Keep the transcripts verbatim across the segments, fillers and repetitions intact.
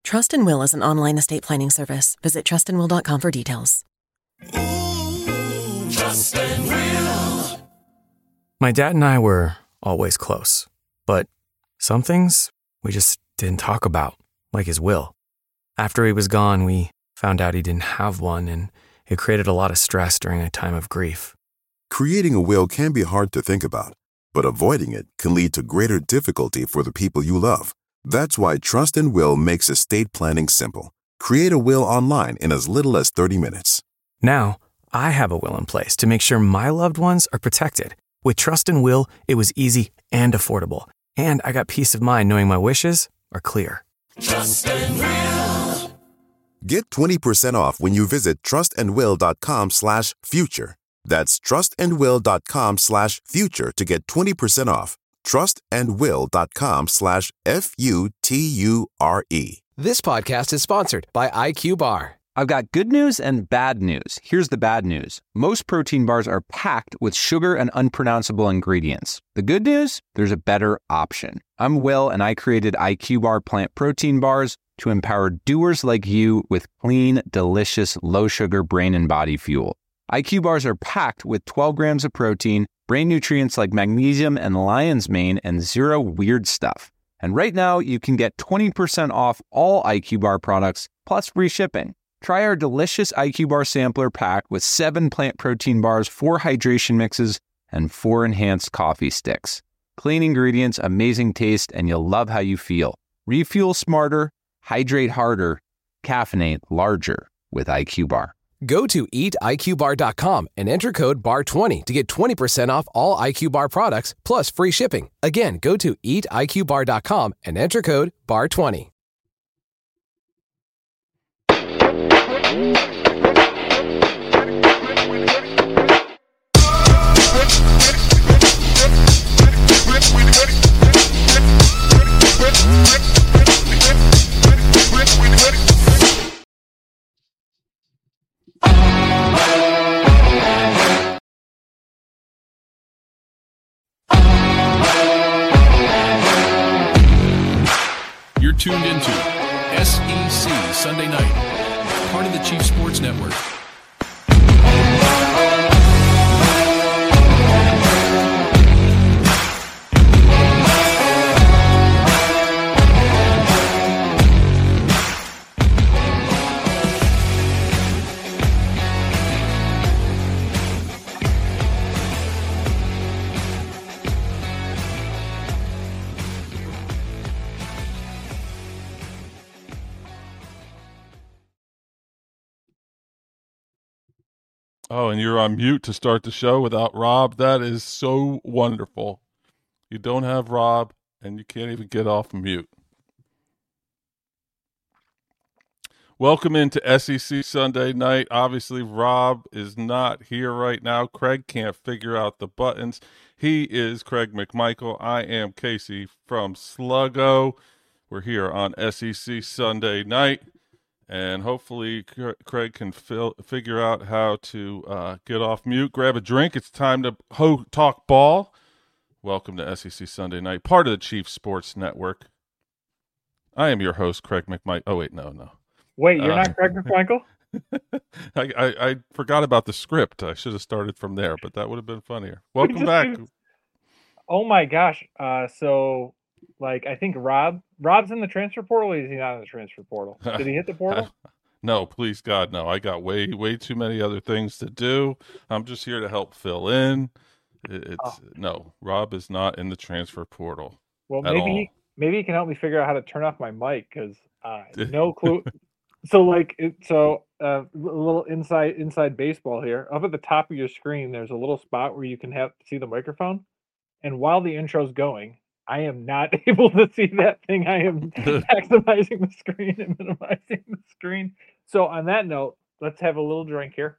Trust and Will is an online estate planning service. Visit trust and will dot com for details. Ooh, Trust and Will. My dad and I were always close, but some things we just didn't talk about, like his will. After he was gone, we found out he didn't have one, and it created a lot of stress during a time of grief. Creating a will can be hard to think about, but avoiding it can lead to greater difficulty for the people you love. That's why Trust and Will makes estate planning simple. Create a will online in as little as thirty minutes. Now, I have a will in place to make sure my loved ones are protected. With Trust and Will, it was easy and affordable, and I got peace of mind knowing my wishes are clear. Trust and Will. Get twenty percent off when you visit trustandwill.com slash future. That's trustandwill.com slash future to get twenty percent off. trustandwill.com slash F U T U R E. This podcast is sponsored by I Q Bar. I've got good news and bad news. Here's the bad news. Most protein bars are packed with sugar and unpronounceable ingredients. The good news? There's a better option. I'm Will, and I created I Q Bar plant protein bars to empower doers like you with clean, delicious, low-sugar brain and body fuel. I Q Bars are packed with twelve grams of protein, brain nutrients like magnesium and lion's mane, and zero weird stuff. And right now, you can get twenty percent off all I Q Bar products, plus free shipping. Try our delicious I Q Bar sampler pack with seven plant protein bars, four hydration mixes, and four enhanced coffee sticks. Clean ingredients, amazing taste, and you'll love how you feel. Refuel smarter, hydrate harder, caffeinate larger with I Q Bar. Go to eat I Q bar dot com and enter code B A R twenty to get twenty percent off all I Q Bar products, plus free shipping. Again, go to eat I Q bar dot com and enter code B A R twenty. You're tuned into S E C Sunday Night, part of the Chief Sports Network. Oh, and you're on mute to start the show without Rob. That is so wonderful. You don't have Rob, and you can't even get off mute. Welcome into S E C Sunday Night. Obviously, Rob is not here right now. Craig can't figure out the buttons. He is Craig McMichael. I am Casey from Sluggo. We're here on S E C Sunday Night. And hopefully Craig can fill, figure out how to uh, get off mute, grab a drink. It's time to ho- talk ball. Welcome to S E C Sunday Night, part of the Chief Sports Network. I am your host, Craig McMichael. Oh, wait, no, no. Wait, you're uh, not Craig McMichael? I, I, I forgot about the script. I should have started from there, but that would have been funnier. Welcome back. Oh, my gosh. Uh, so... Like, I think Rob, Rob's in the transfer portal, or is he not in the transfer portal? Did he hit the portal? No, please, God, no. I got way, way too many other things to do. I'm just here to help fill in. It's oh. No, Rob is not in the transfer portal. Well, maybe he, maybe he can help me figure out how to turn off my mic, because uh, no clue. So, like, it, so uh, a little inside inside baseball here. Up at the top of your screen, there's a little spot where you can have see the microphone. And while the intro's going, I am not able to see that thing. I am maximizing the screen and minimizing the screen. So on that note, let's have a little drink here.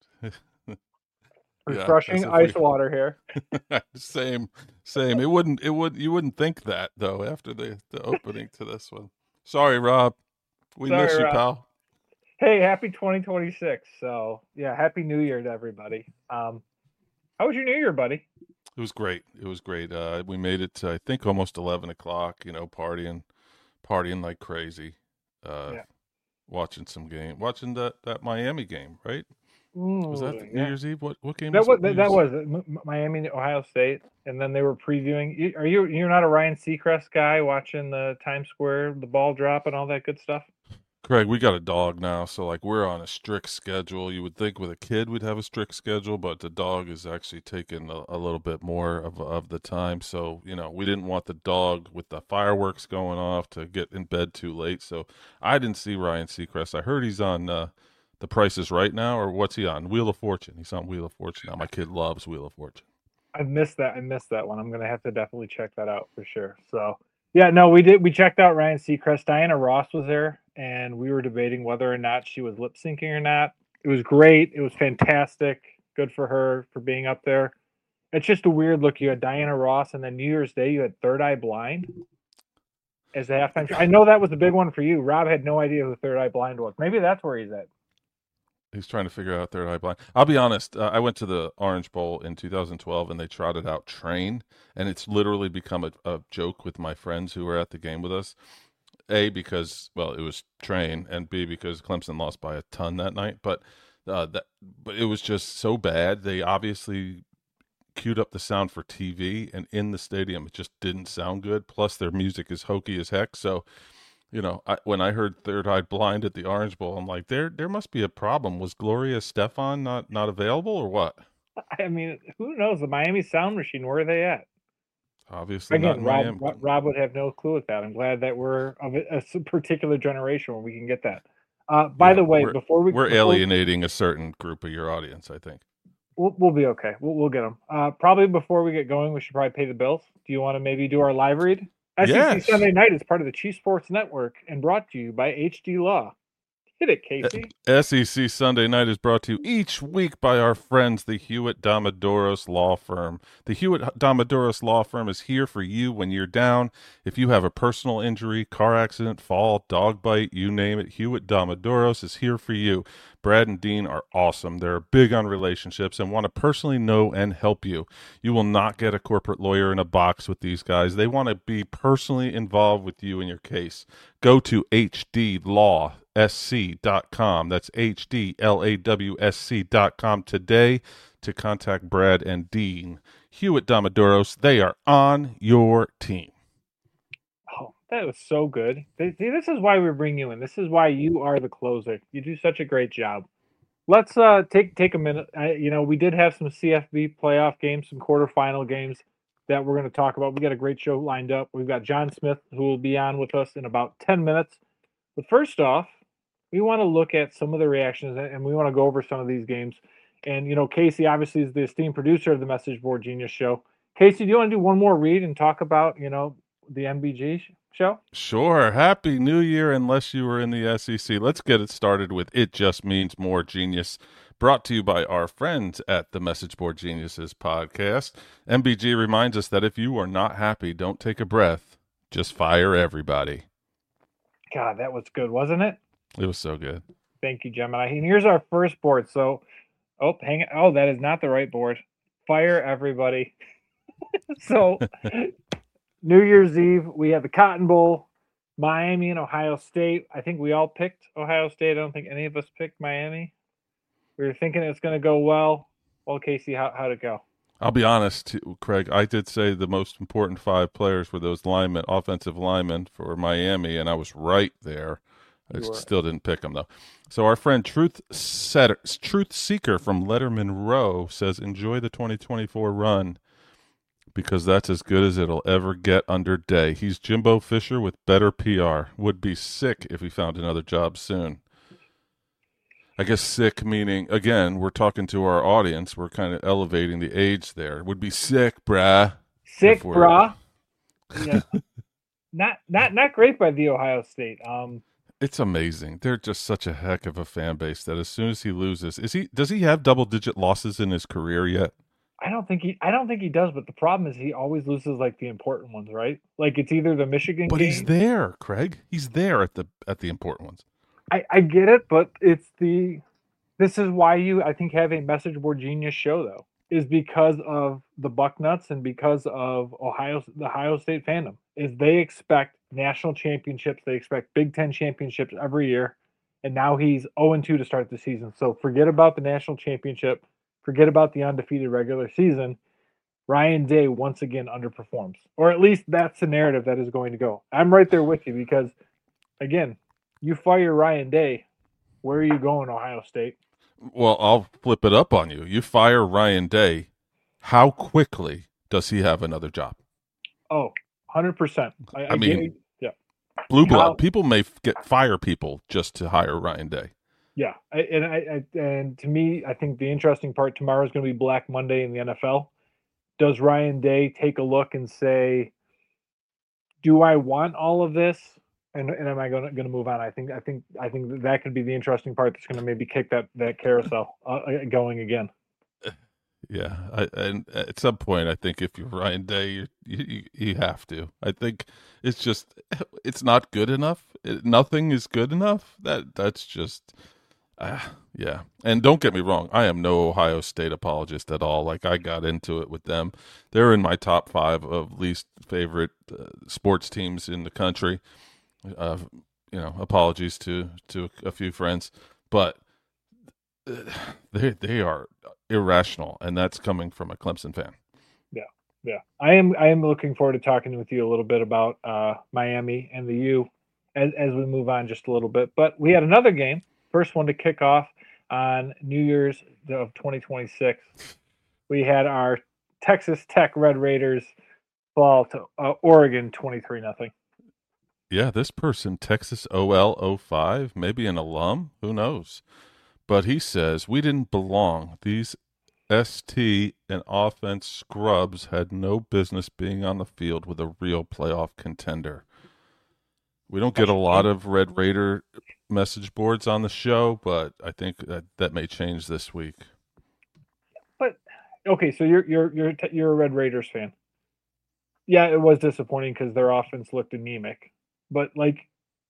Refreshing yeah, ice we... water here. Same, same. It wouldn't, it would, you wouldn't think that though after the, the opening to this one. Sorry, Rob. We Sorry, miss you, Rob. Pal. Hey, happy twenty twenty-six. So yeah, happy New Year to everybody. Um, how was your New Year, buddy? It was great. It was great. Uh, we made it to, I think, almost eleven o'clock, you know, partying, partying like crazy. uh, yeah. watching some game, watching that, that Miami game, right? Ooh, Was that the yeah. New Year's Eve? What what game That was was it? that, that was it. M- Miami, Ohio State, and then they were previewing. you- Are you you're not a Ryan Seacrest guy watching the Times Square, the ball drop, and all that good stuff? Craig, we got a dog now, so like we're on a strict schedule. You would think with a kid we'd have a strict schedule, but the dog is actually taking a, a little bit more of of the time. So you know, we didn't want the dog with the fireworks going off to get in bed too late. So I didn't see Ryan Seacrest. I heard he's on uh, The Price is Right now, or what's he on? Wheel of Fortune. He's on Wheel of Fortune now. My kid loves Wheel of Fortune. I missed that. I missed that one. I'm gonna have to definitely check that out for sure. So yeah, no, we did. We checked out Ryan Seacrest. Diana Ross was there, and we were debating whether or not she was lip syncing or not. It was great. It was fantastic. Good for her for being up there. It's just a weird look. You had Diana Ross, and then New Year's Day you had Third Eye Blind as the halftime show. I know that was a big one for you. Rob had no idea who Third Eye Blind was. Maybe that's where he's at. He's trying to figure out Third Eye Blind. I'll be honest. Uh, I went to the Orange Bowl in two thousand twelve, and they trotted out Train, and it's literally become a, a joke with my friends who were at the game with us. A, because, well, it was Train, and B, because Clemson lost by a ton that night. But uh, that, but it was just so bad. They obviously queued up the sound for T V, and in the stadium, it just didn't sound good. Plus, their music is hokey as heck. So, you know, I, when I heard Third Eye Blind at the Orange Bowl, I'm like, there there must be a problem. Was Gloria Estefan not, not available or what? I mean, who knows? The Miami Sound Machine, where are they at? Obviously not Again, in Rob, Miami. Rob, Rob would have no clue with that. I'm glad that we're of a, a particular generation where we can get that. Uh, by Yeah, the way, we're, before we we're before, alienating a certain group of your audience, I think. We'll, we'll be okay. We'll, we'll get them. Uh, probably before we get going, we should probably pay the bills. Do you want to maybe do our live read? S E C Yes. Sunday Night is part of the Chief Sports Network and brought to you by H D Law. Hit it, Casey. S E C Sunday Night is brought to you each week by our friends, the Hewitt Domodoros Law Firm. The Hewitt Domodoros Law Firm is here for you when you're down. If you have a personal injury, car accident, fall, dog bite, you name it, Hewitt Domodoros is here for you. Brad and Dean are awesome. They're big on relationships and want to personally know and help you. You will not get a corporate lawyer in a box with these guys. They want to be personally involved with you in your case. Go to H D law S C dot com. That's H D L A W S C dot com today to contact Brad and Dean. Hewitt Domodoros, they are on your team. Oh, that was so good. See, this is why we bring you in. This is why you are the closer. You do such a great job. Let's uh, take take a minute. I, you know, we did have some C F B playoff games, some quarterfinal games that we're going to talk about. We got a great show lined up. We've got John Smith, who will be on with us in about ten minutes. But first off, we want to look at some of the reactions, and we want to go over some of these games. And, you know, Casey obviously is the esteemed producer of the Message Board Genius show. Casey, do you want to do one more read and talk about, you know, the M B G show? Sure. Happy New Year, unless you were in the S E C. Let's get it started with It Just Means More Genius, brought to you by our friends at the Message Board Geniuses podcast. M B G reminds us that if you are not happy, don't take a breath. Just fire everybody. God, that was good, wasn't it? It was so good. Thank you, Gemini. And here's our first board. So, oh, hang it. Oh, that is not the right board. Fire everybody. So, New Year's Eve, we have the Cotton Bowl, Miami and Ohio State. I think we all picked Ohio State. I don't think any of us picked Miami. We were thinking it's going to go well. Well, Casey, how, how'd it go? I'll be honest, Craig, I did say the most important five players were those linemen, offensive linemen for Miami, and I was right there. I You were. still didn't pick them, though. So our friend Truth Setter, Truth Seeker from Letterman Row says, enjoy the twenty twenty-four run because that's as good as it'll ever get under day. He's Jimbo Fisher with better P R. Would be sick if he found another job soon. I guess sick meaning, again, we're talking to our audience. We're kind of elevating the age there. Would be sick, brah. Sick, we're- brah. Yeah. not not not great by the Ohio State. Um, It's amazing. They're just such a heck of a fan base that as soon as he loses, is he does he have double digit losses in his career yet? I don't think he. I don't think he does. But the problem is he always loses like the important ones, right? Like it's either the Michigan But game. he's there, Craig. He's there at the at the important ones. I, I get it, but it's the. This is why you, I think, have a Message Board Genius show, though. is because of the Bucknuts and because of Ohio, the Ohio State fandom. Is they expect national championships, they expect Big Ten championships every year, and now he's oh and two to start the season. So forget about the national championship, forget about the undefeated regular season. Ryan Day once again underperforms, or at least that's the narrative that is going to go. I'm right there with you because, again, you fire Ryan Day, where are you going, Ohio State? Well, I'll flip it up on you. You fire Ryan Day, how quickly does he have another job? Oh, one hundred percent. I, I mean, get, yeah. Blue blood. How, people may get fire people just to hire Ryan Day. Yeah, I, and I, I and to me, I think the interesting part tomorrow is going to be Black Monday in the N F L. Does Ryan Day take a look and say, "Do I want all of this?" And, and am I going to, going to move on? I think I think I think that, that could be the interesting part that's going to maybe kick that that carousel uh, going again. Yeah, I, and at some point, I think if you're Ryan Day, you, you you have to. I think it's just it's not good enough. It, nothing is good enough. That that's just. Uh, yeah, and don't get me wrong, I am no Ohio State apologist at all. Like, I got into it with them. They're in my top five of least favorite uh, sports teams in the country. Uh, you know, apologies to, to a few friends, but they they are irrational, and that's coming from a Clemson fan. Yeah, yeah. I am I am looking forward to talking with you a little bit about uh, Miami and the U as as we move on just a little bit. But we had another game. First one to kick off on New Year's of twenty twenty-six. We had our Texas Tech Red Raiders fall to uh, Oregon twenty-three nothing. Yeah, this person, Texas O L oh five, maybe an alum, who knows? But he says, we didn't belong. These S T and offense scrubs had no business being on the field with a real playoff contender. We don't get a lot of Red Raider message boards on the show, but I think that, that may change this week. But okay, so you're you're you're you're a Red Raiders fan. Yeah, it was disappointing because their offense looked anemic. But like,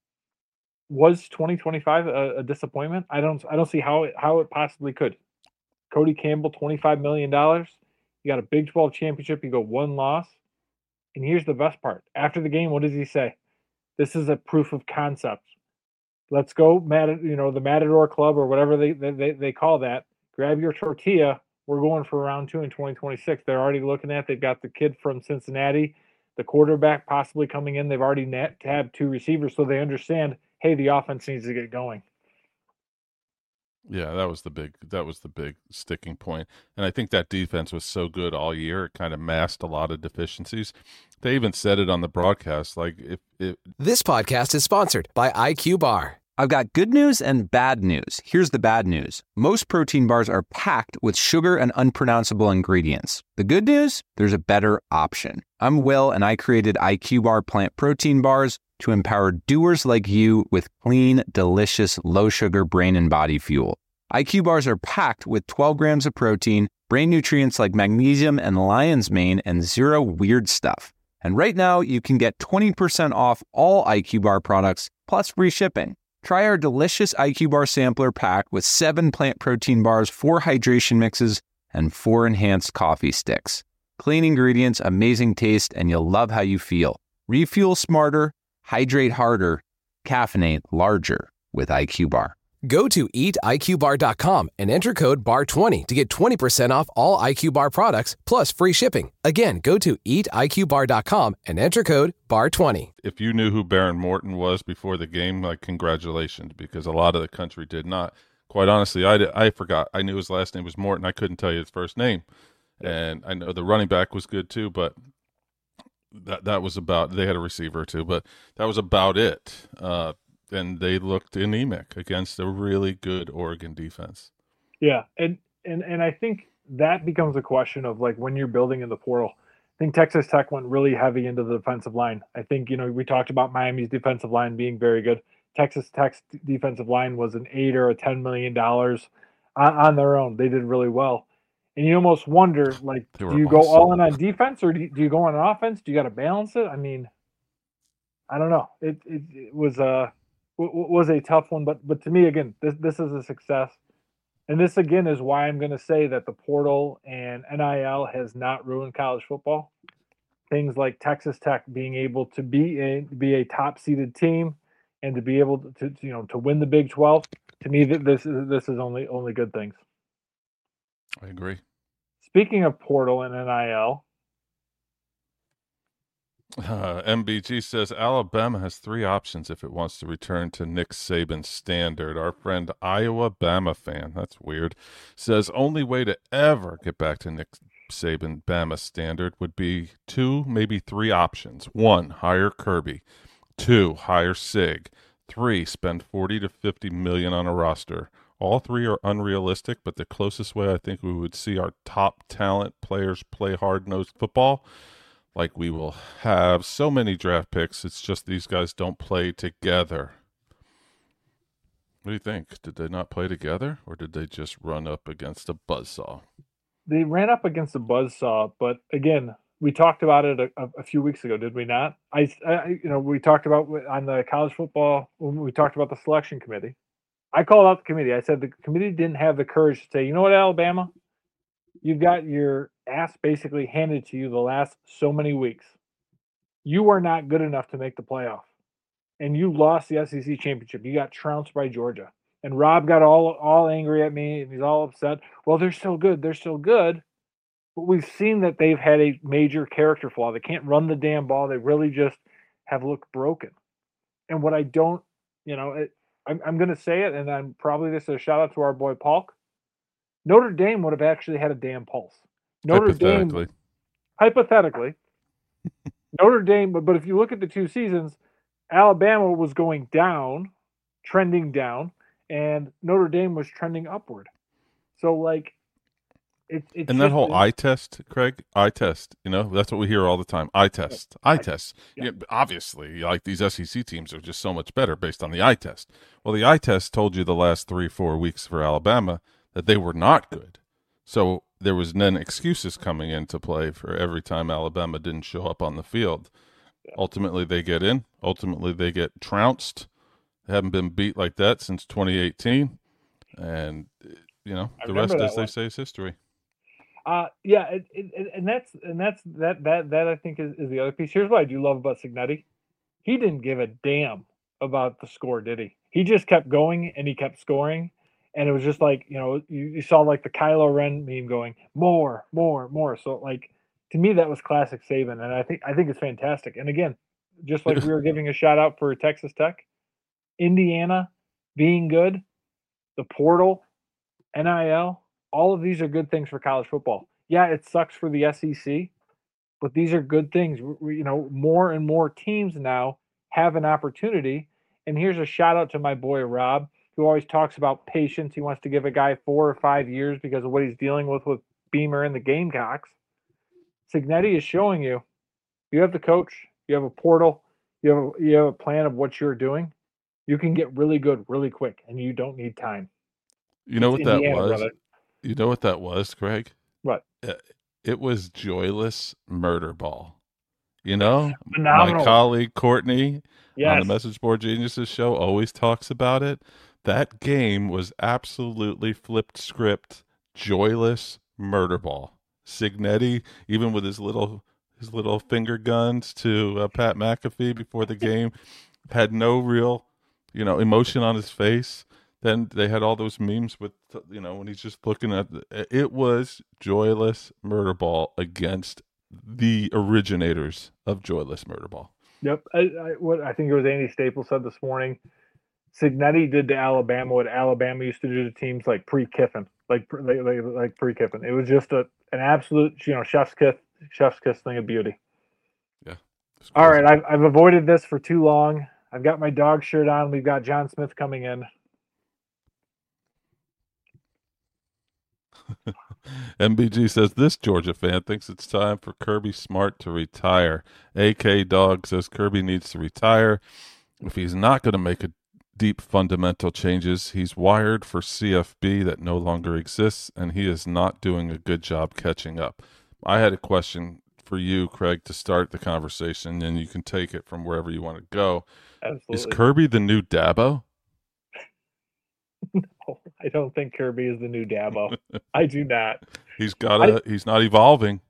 was twenty twenty-five a, a disappointment? I don't I don't see how it how it possibly could. Cody Campbell, twenty-five million dollars. You got a Big twelve championship. You go one loss. And here's the best part. After the game, what does he say? This is a proof of concept. Let's go, Matad- you know, the Matador Club or whatever they, they they call that. Grab your tortilla. We're going for round two in twenty twenty-six. They're already looking at. They've got the kid from Cincinnati, the quarterback possibly coming in. They've already net tabbed two receivers, so they understand. Hey, the offense needs to get going. Yeah, that was the big that was the big sticking point. And I think that defense was so good all year, it kind of masked a lot of deficiencies. They even said it on the broadcast. Like if, if This podcast is sponsored by I Q Bar. I've got good news and bad news. Here's the bad news. Most protein bars are packed with sugar and unpronounceable ingredients. The good news? There's a better option. I'm Will, and I created I Q Bar plant protein bars to empower doers like you with clean, delicious, low-sugar brain and body fuel. I Q Bars are packed with twelve grams of protein, brain nutrients like magnesium and lion's mane, and zero weird stuff. And right now, you can get twenty percent off all I Q Bar products, plus free shipping. Try our delicious I Q Bar sampler pack with seven plant protein bars, four hydration mixes, and four enhanced coffee sticks. Clean ingredients, amazing taste, and you'll love how you feel. Refuel smarter, hydrate harder, caffeinate larger with I Q Bar. Go to eat I Q bar dot com and enter code bar twenty to get twenty percent off all I Q Bar products, plus free shipping. Again, go to eat I Q bar dot com and enter code bar twenty. if you knew who Baron Morton was before the game, like, congratulations, because a lot of the country did not. Quite honestly, I, did, I forgot. I knew his last name was Morton. I couldn't tell you his first name. And I know the running back was good too, but that that was about, they had a receiver too, but that was about it. Uh, and they looked anemic against a really good Oregon defense. Yeah, and, and and I think that becomes a question of, like, when you're building in the portal. I think Texas Tech went really heavy into the defensive line. I think, you know, we talked about Miami's defensive line being very good. Texas Tech's defensive line was an eight or a ten million dollars on, on their own. They did really well. And you almost wonder, like, do you go all in on defense, or do you, do you go on offense? Do you got to balance it? I mean, I don't know. It it, it was a was a tough one, but but to me, again, this this is a success. And this, again, is why I'm going to say that the portal and N I L has not ruined college football. Things like Texas Tech being able to be a, be a top-seeded team and to be able to, to you know to win the Big twelve, to me, this is this is only only good things. I agree. Speaking of portal and N I L, uh, M B G says Alabama has three options if it wants to return to Nick Saban's standard. Our friend Iowa Bama fan, that's weird, says only way to ever get back to Nick Saban Bama standard would be two, maybe three options. One, hire Kirby. Two, hire Sig. Three, spend forty to fifty million on a roster. All three are unrealistic, but the closest way I think we would see our top talent players play hard-nosed football, like we will have so many draft picks, it's just these guys don't play together. What do you think? Did they not play together, or did they just run up against a buzzsaw? They ran up against a buzzsaw, but again, we talked about it a, a few weeks ago, did we not? I, I, you know, we talked about on the college football when we talked about the selection committee. I called out the committee. I said the committee didn't have the courage to say, you know what, Alabama, you've got your ass basically handed to you the last so many weeks. You are not good enough to make the playoff, and you lost the S E C championship. You got trounced by Georgia, and Rob got all all angry at me, and he's all upset. Well, they're still good. They're still good. But we've seen that they've had a major character flaw. They can't run the damn ball. They really just have looked broken. And what I don't, you know, it, I'm, I'm going to say it, and I'm probably this is a shout out to our boy Polk. Notre Dame would have actually had a damn pulse. Notre hypothetically. Dame, hypothetically, Notre Dame. But, but if you look at the two seasons, Alabama was going down, trending down, and Notre Dame was trending upward. So, like, It's, it's and that just, whole eye test, Craig, eye test, you know, that's what we hear all the time. Eye test, eye test. Yeah. Yeah, obviously, like these S E C teams are just so much better based on the eye test. Well, the eye test told you the last three, four weeks for Alabama that they were not good. So there was then excuses coming into play for every time Alabama didn't show up on the field. Yeah. Ultimately, they get in. Ultimately, they get trounced. They haven't been beat like that since twenty eighteen. And, you know, the rest, as they say, is history. Uh, yeah, it, it, and that's and that's that that that I think is, is the other piece. Here's what I do love about Cignetti. He didn't give a damn about the score, did he? He just kept going and he kept scoring, and it was just like, you know, you, you saw like the Kylo Ren meme going more, more, more. So like to me that was classic Saban, and I think I think it's fantastic. And again, just like we were giving a shout out for Texas Tech, Indiana being good, the portal, N I L. All of these are good things for college football. Yeah, it sucks for the S E C, but these are good things. We, you know, more and more teams now have an opportunity. And here's a shout out to my boy Rob, who always talks about patience. He wants to give a guy four or five years because of what he's dealing with with Beamer and the Gamecocks. Cignetti is showing you, you have the coach, you have a portal, you have a, you have a plan of what you're doing. You can get really good really quick, and you don't need time. You know It's what Indiana, that was? brother. You know what that was, Craig? What? It was joyless murder ball. You know, Phenomenal. My colleague Courtney Yes. on the Message Board Geniuses show always talks about it. That game was absolutely flipped script, joyless murder ball. Cignetti, even with his little his little finger guns to uh, Pat McAfee before the game, had no real, you know, emotion on his face. Then they had all those memes with, you know, when he's just looking at the, it was joyless murder ball against the originators of joyless murder ball. Yep. I, I, what I think it was Andy Staples said this morning. Cignetti did to Alabama what Alabama used to do to teams like pre-Kiffin, like like, like, like pre-Kiffin. It was just a an absolute, you know, chef's kiss, chef's kiss thing of beauty. Yeah. All right, I've I've avoided this for too long. I've got my dog shirt on. We've got John Smith coming in. M B G says this Georgia fan thinks it's time for Kirby Smart to retire. A K Dog says Kirby needs to retire. If he's not going to make a deep fundamental changes, he's wired for C F B that no longer exists, and he is not doing a good job catching up. I had a question for you, Craig, to start the conversation, and you can take it from wherever you want to go. Absolutely. Is Kirby the new Dabo? No, I don't think Kirby is the new Dabo. I do not. He's got a. He's not evolving.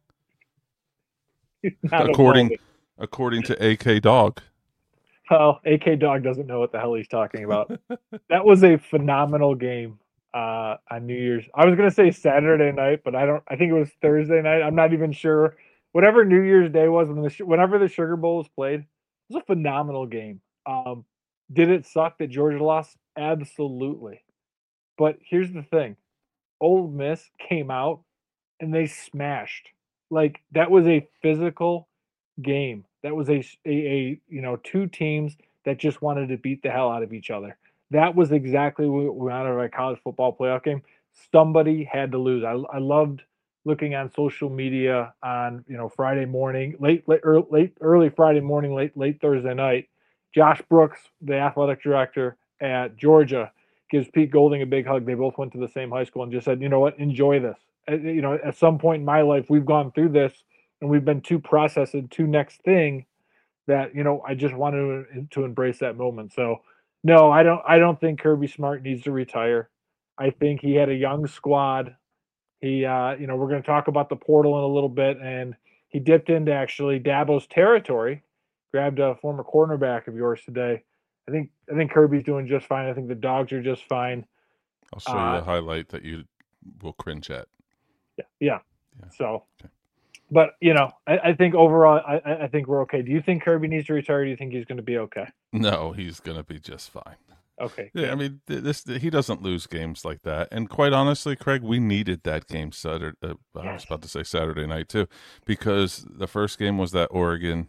He's not according evolving. according to A K Dog. Well, A K Dog doesn't know what the hell he's talking about. That was a phenomenal game uh, on New Year's. I was gonna say Saturday night, but I don't. I think it was Thursday night. I'm not even sure. Whatever New Year's Day was, when the whenever the Sugar Bowl was played, it was a phenomenal game. Um, did it suck that Georgia lost? Absolutely. But here's the thing: Ole Miss came out and they smashed. Like, that was a physical game. That was a, a, a you know two teams that just wanted to beat the hell out of each other. That was exactly what we wanted of a college football playoff game. Somebody had to lose. I, I loved looking on social media on you know Friday morning, late late early, late early Friday morning, late late Thursday night. Josh Brooks, the athletic director at Georgia, gives Pete Golding a big hug. They both went to the same high school and just said, you know what, enjoy this. You know, at some point in my life, we've gone through this and we've been too processed and too next thing that, you know, I just wanted to, to embrace that moment. So, no, I don't. I don't think Kirby Smart needs to retire. I think he had a young squad. He, uh, you know, we're going to talk about the portal in a little bit, and he dipped into actually Dabo's territory, grabbed a former cornerback of yours today. I think I think Kirby's doing just fine. I think the Dogs are just fine. I'll show uh, you a highlight that you will cringe at. Yeah, yeah. Yeah. So, Okay. but you know, I, I think overall, I, I think we're okay. Do you think Kirby needs to retire? Or do you think he's going to be okay? No, he's going to be just fine. Okay. Yeah, I mean, th- this he doesn't lose games like that. And quite honestly, Craig, we needed that game Saturday. Uh, I Yes. was about to say Saturday night too, because the first game was that Oregon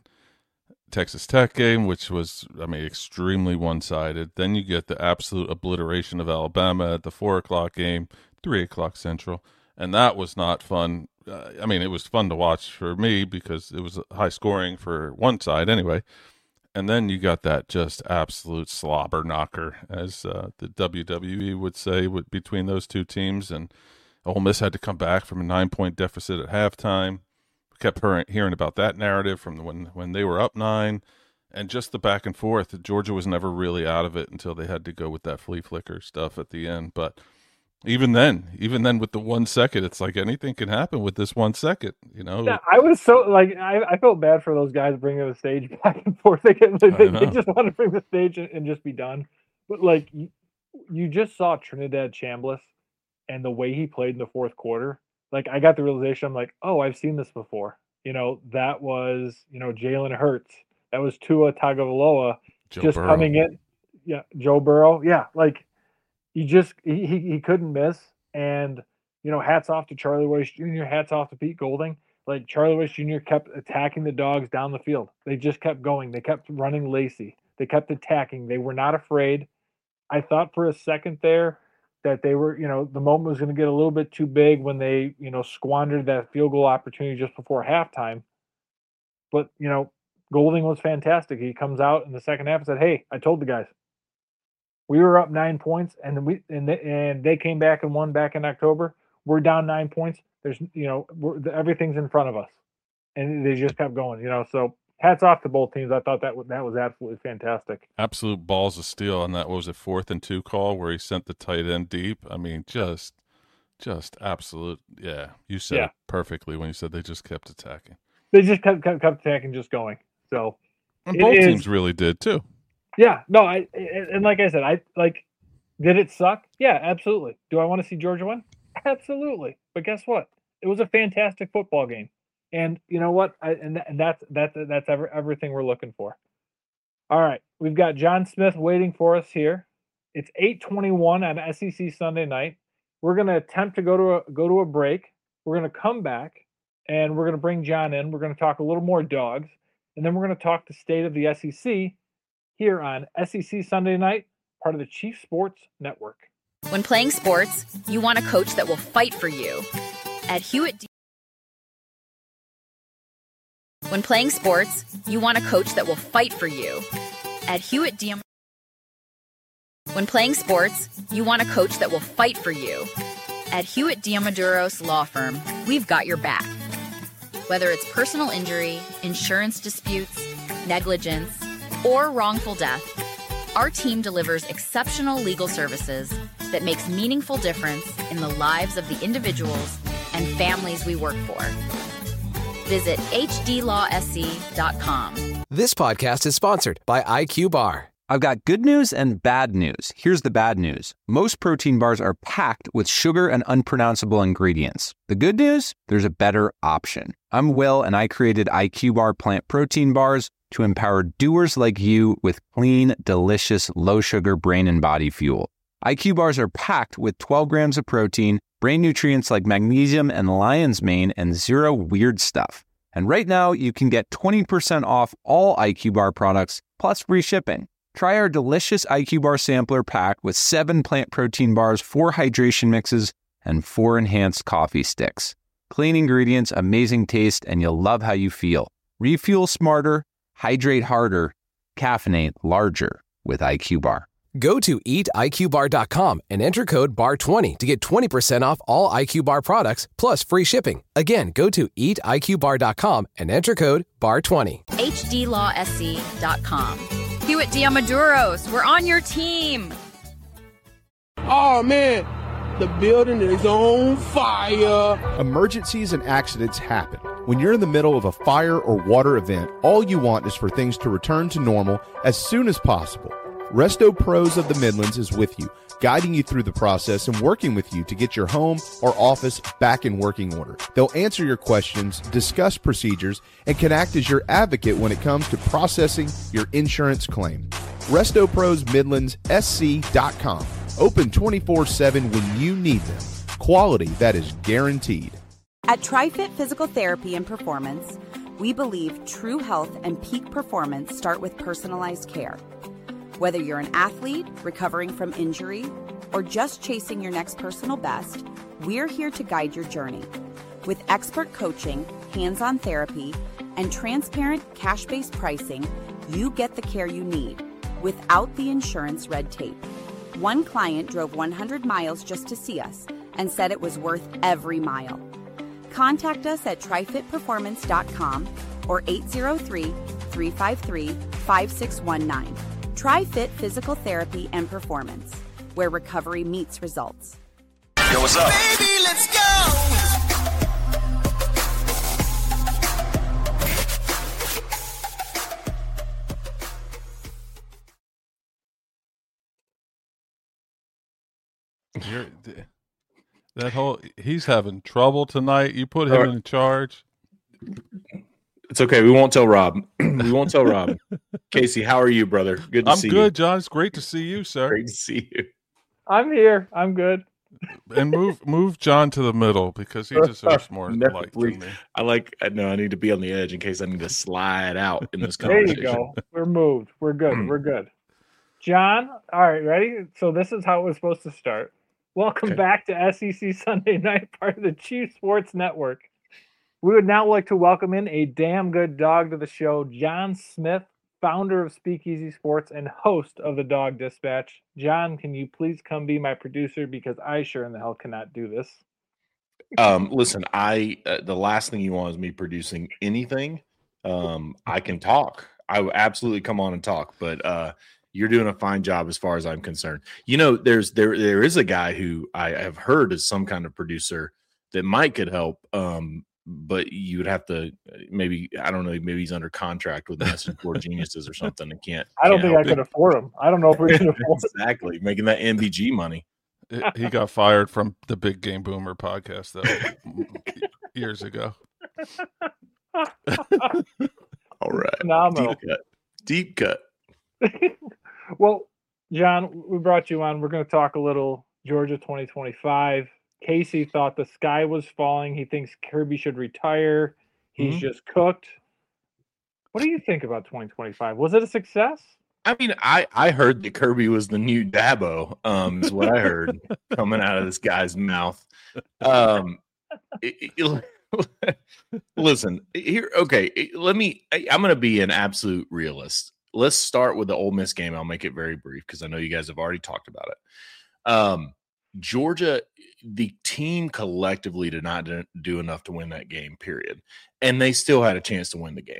Texas Tech game, which was, I mean, extremely one-sided. Then you get the absolute obliteration of Alabama at the four o'clock game, three o'clock Central, and that was not fun. Uh, I mean, it was fun to watch for me because it was high scoring for one side anyway. And then you got that just absolute slobber knocker, as uh, the W W E would say, with, between those two teams. And Ole Miss had to come back from a nine-point deficit at halftime. Kept hearing, hearing about that narrative from the, when when they were up nine, and just the back and forth. Georgia was never really out of it until they had to go with that flea flicker stuff at the end. But even then, even then with the one second, it's like anything can happen with this one second, you know? Yeah, I was so like I, I felt bad for those guys bringing the stage back and forth. They, get, they, they just want to bring the stage and, and just be done. But like you, you just saw Trinidad Chambliss and the way he played in the fourth quarter. Like, I got the realization, I'm like, oh, I've seen this before. You know, that was, you know, Jalen Hurts. That was Tua Tagovailoa just Burrow. coming in. Yeah, Joe Burrow. Yeah, like, he just, he, he, he couldn't miss. And, you know, hats off to Charlie Weis Junior, hats off to Pete Golding. Like, Charlie Weis Junior kept attacking the Dogs down the field. They just kept going. They kept running Lacey. They kept attacking. They were not afraid. I thought for a second there that they were, you know, the moment was going to get a little bit too big when they, you know, squandered that field goal opportunity just before halftime. But, you know, Golding was fantastic. He comes out in the second half and said, hey, I told the guys. We were up nine points, and we and they, and they came back and won back in October. We're down nine points. There's, you know, we're, everything's in front of us. And they just kept going, you know, so hats off to both teams. I thought that was, that was absolutely fantastic. Absolute balls of steel on that, what was it, fourth and two call where he sent the tight end deep. I mean, just, just absolute, yeah. You said Yeah. it perfectly when you said they just kept attacking. They just kept kept, kept attacking, just going. So And it both is- teams really did too. yeah, no, I and like I said, I like. Did it suck? Yeah, absolutely. Do I want to see Georgia win? Absolutely. But guess what? It was a fantastic football game. And you know what? I, and, and that's that's that's every, everything we're looking for. All right, we've got John Smith waiting for us here. It's eight twenty-one on S E C Sunday night. We're going to attempt to go to a go to a break. We're going to come back, and we're going to bring John in. We're going to talk a little more Dogs, and then we're going to talk the state of the S E C here on S E C Sunday night, part of the Chief Sports Network. When playing sports, you want a coach that will fight for you. At Hewitt D- When playing sports, you want a coach that will fight for you. At Hewitt D- When playing sports, you want a coach that will fight for you. At Hewitt Diamaduros Law Firm, we've got your back. Whether it's personal injury, insurance disputes, negligence, or wrongful death, Our team delivers exceptional legal services that makes meaningful difference in the lives of the individuals and families we work for. Visit h d law s c dot com. This podcast is sponsored by I Q Bar. I've got good news and bad news. Here's the bad news. Most protein bars are packed with sugar and unpronounceable ingredients. The good news? There's a better option. I'm Will, and I created I Q Bar plant protein bars to empower doers like you with clean, delicious, low-sugar brain and body fuel. I Q Bars are packed with twelve grams of protein, brain nutrients like magnesium and lion's mane, and zero weird stuff. And right now, you can get twenty percent off all I Q Bar products, plus free shipping. Try our delicious I Q Bar sampler pack with seven plant protein bars, four hydration mixes, and four enhanced coffee sticks. Clean ingredients, amazing taste, and you'll love how you feel. Refuel smarter, hydrate harder, caffeinate larger with I Q Bar. Go to eat I Q bar dot com and enter code B A R twenty to get twenty percent off all I Q Bar products, plus free shipping. Again, go to eat I Q bar dot com and enter code B A R twenty. h d law s c dot com. Hewitt Diamaduros, we're on your team. Oh, man, the building is on fire. Emergencies and accidents happen. When you're in the middle of a fire or water event, all you want is for things to return to normal as soon as possible. Resto Pros of the Midlands is with you, guiding you through the process and working with you to get your home or office back in working order. They'll answer your questions, discuss procedures, and can act as your advocate when it comes to processing your insurance claim. Resto Pros Midlands S C dot com. Open twenty-four seven when you need them. Quality that is guaranteed. At TriFit Physical Therapy and Performance, we believe true health and peak performance start with personalized care. Whether you're an athlete recovering from injury or just chasing your next personal best, we're here to guide your journey. With expert coaching, hands-on therapy, and transparent cash-based pricing, you get the care you need without the insurance red tape. One client drove one hundred miles just to see us and said it was worth every mile. Contact us at tri fit performance dot com or eight zero three, three five three, five six one nine. TriFit Physical Therapy and Performance, where recovery meets results. Yo, what's up? Baby, let's go! You're, that whole he's having trouble tonight. You put him right. in charge. It's okay. We won't tell Rob. We won't tell Rob. Casey, how are you, brother? Good to I'm see good, you. I'm good, John. It's great to see you, sir. Great to see you. I'm here. I'm good. And move move John to the middle because he deserves more No, light please. than me. I like. No, I need to be on the edge in case I need to slide out in this There conversation. you go. We're moved. We're good. We're good. John, all right, ready? So this is how it was supposed to start. Welcome Okay. back to S E C Sunday Night, part of the Chief Sports Network. We would now like to welcome in a damn good dog to the show, John Smith, founder of Speakeasy Sports and host of the Dog Dispatch. John, can you please come be my producer because I sure in the hell cannot do this. Um, listen, I uh, the last thing you want is me producing anything. Um, I can talk. I will absolutely come on and talk, but uh, you're doing a fine job as far as I'm concerned. You know, there's there there is a guy who I have heard is some kind of producer that might could help. Um, but you would have to maybe I don't know maybe he's under contract with Message Board Geniuses or something and can't. I don't can't think I help could it. afford him. I don't know if we can afford Exactly making that M B G money. He got fired from the Big Game Boomer podcast though years ago. All right, Phenomenal. deep cut, deep cut. Well, John, we brought you on. We're going to talk a little Georgia twenty twenty-five. Casey thought the sky was falling. He thinks Kirby should retire. He's Mhm. just cooked. What do you think about twenty twenty-five? Was it a success? I mean, I, I heard that Kirby was the new Dabo, um, is what I heard coming out of this guy's mouth. Um, it- it- listen, here, okay, it- let me, I, I'm going to be an absolute realist. Let's start with the Ole Miss game. I'll make it very brief because I know you guys have already talked about it. Um, Georgia, the team collectively did not do enough to win that game, period. And they still had a chance to win the game.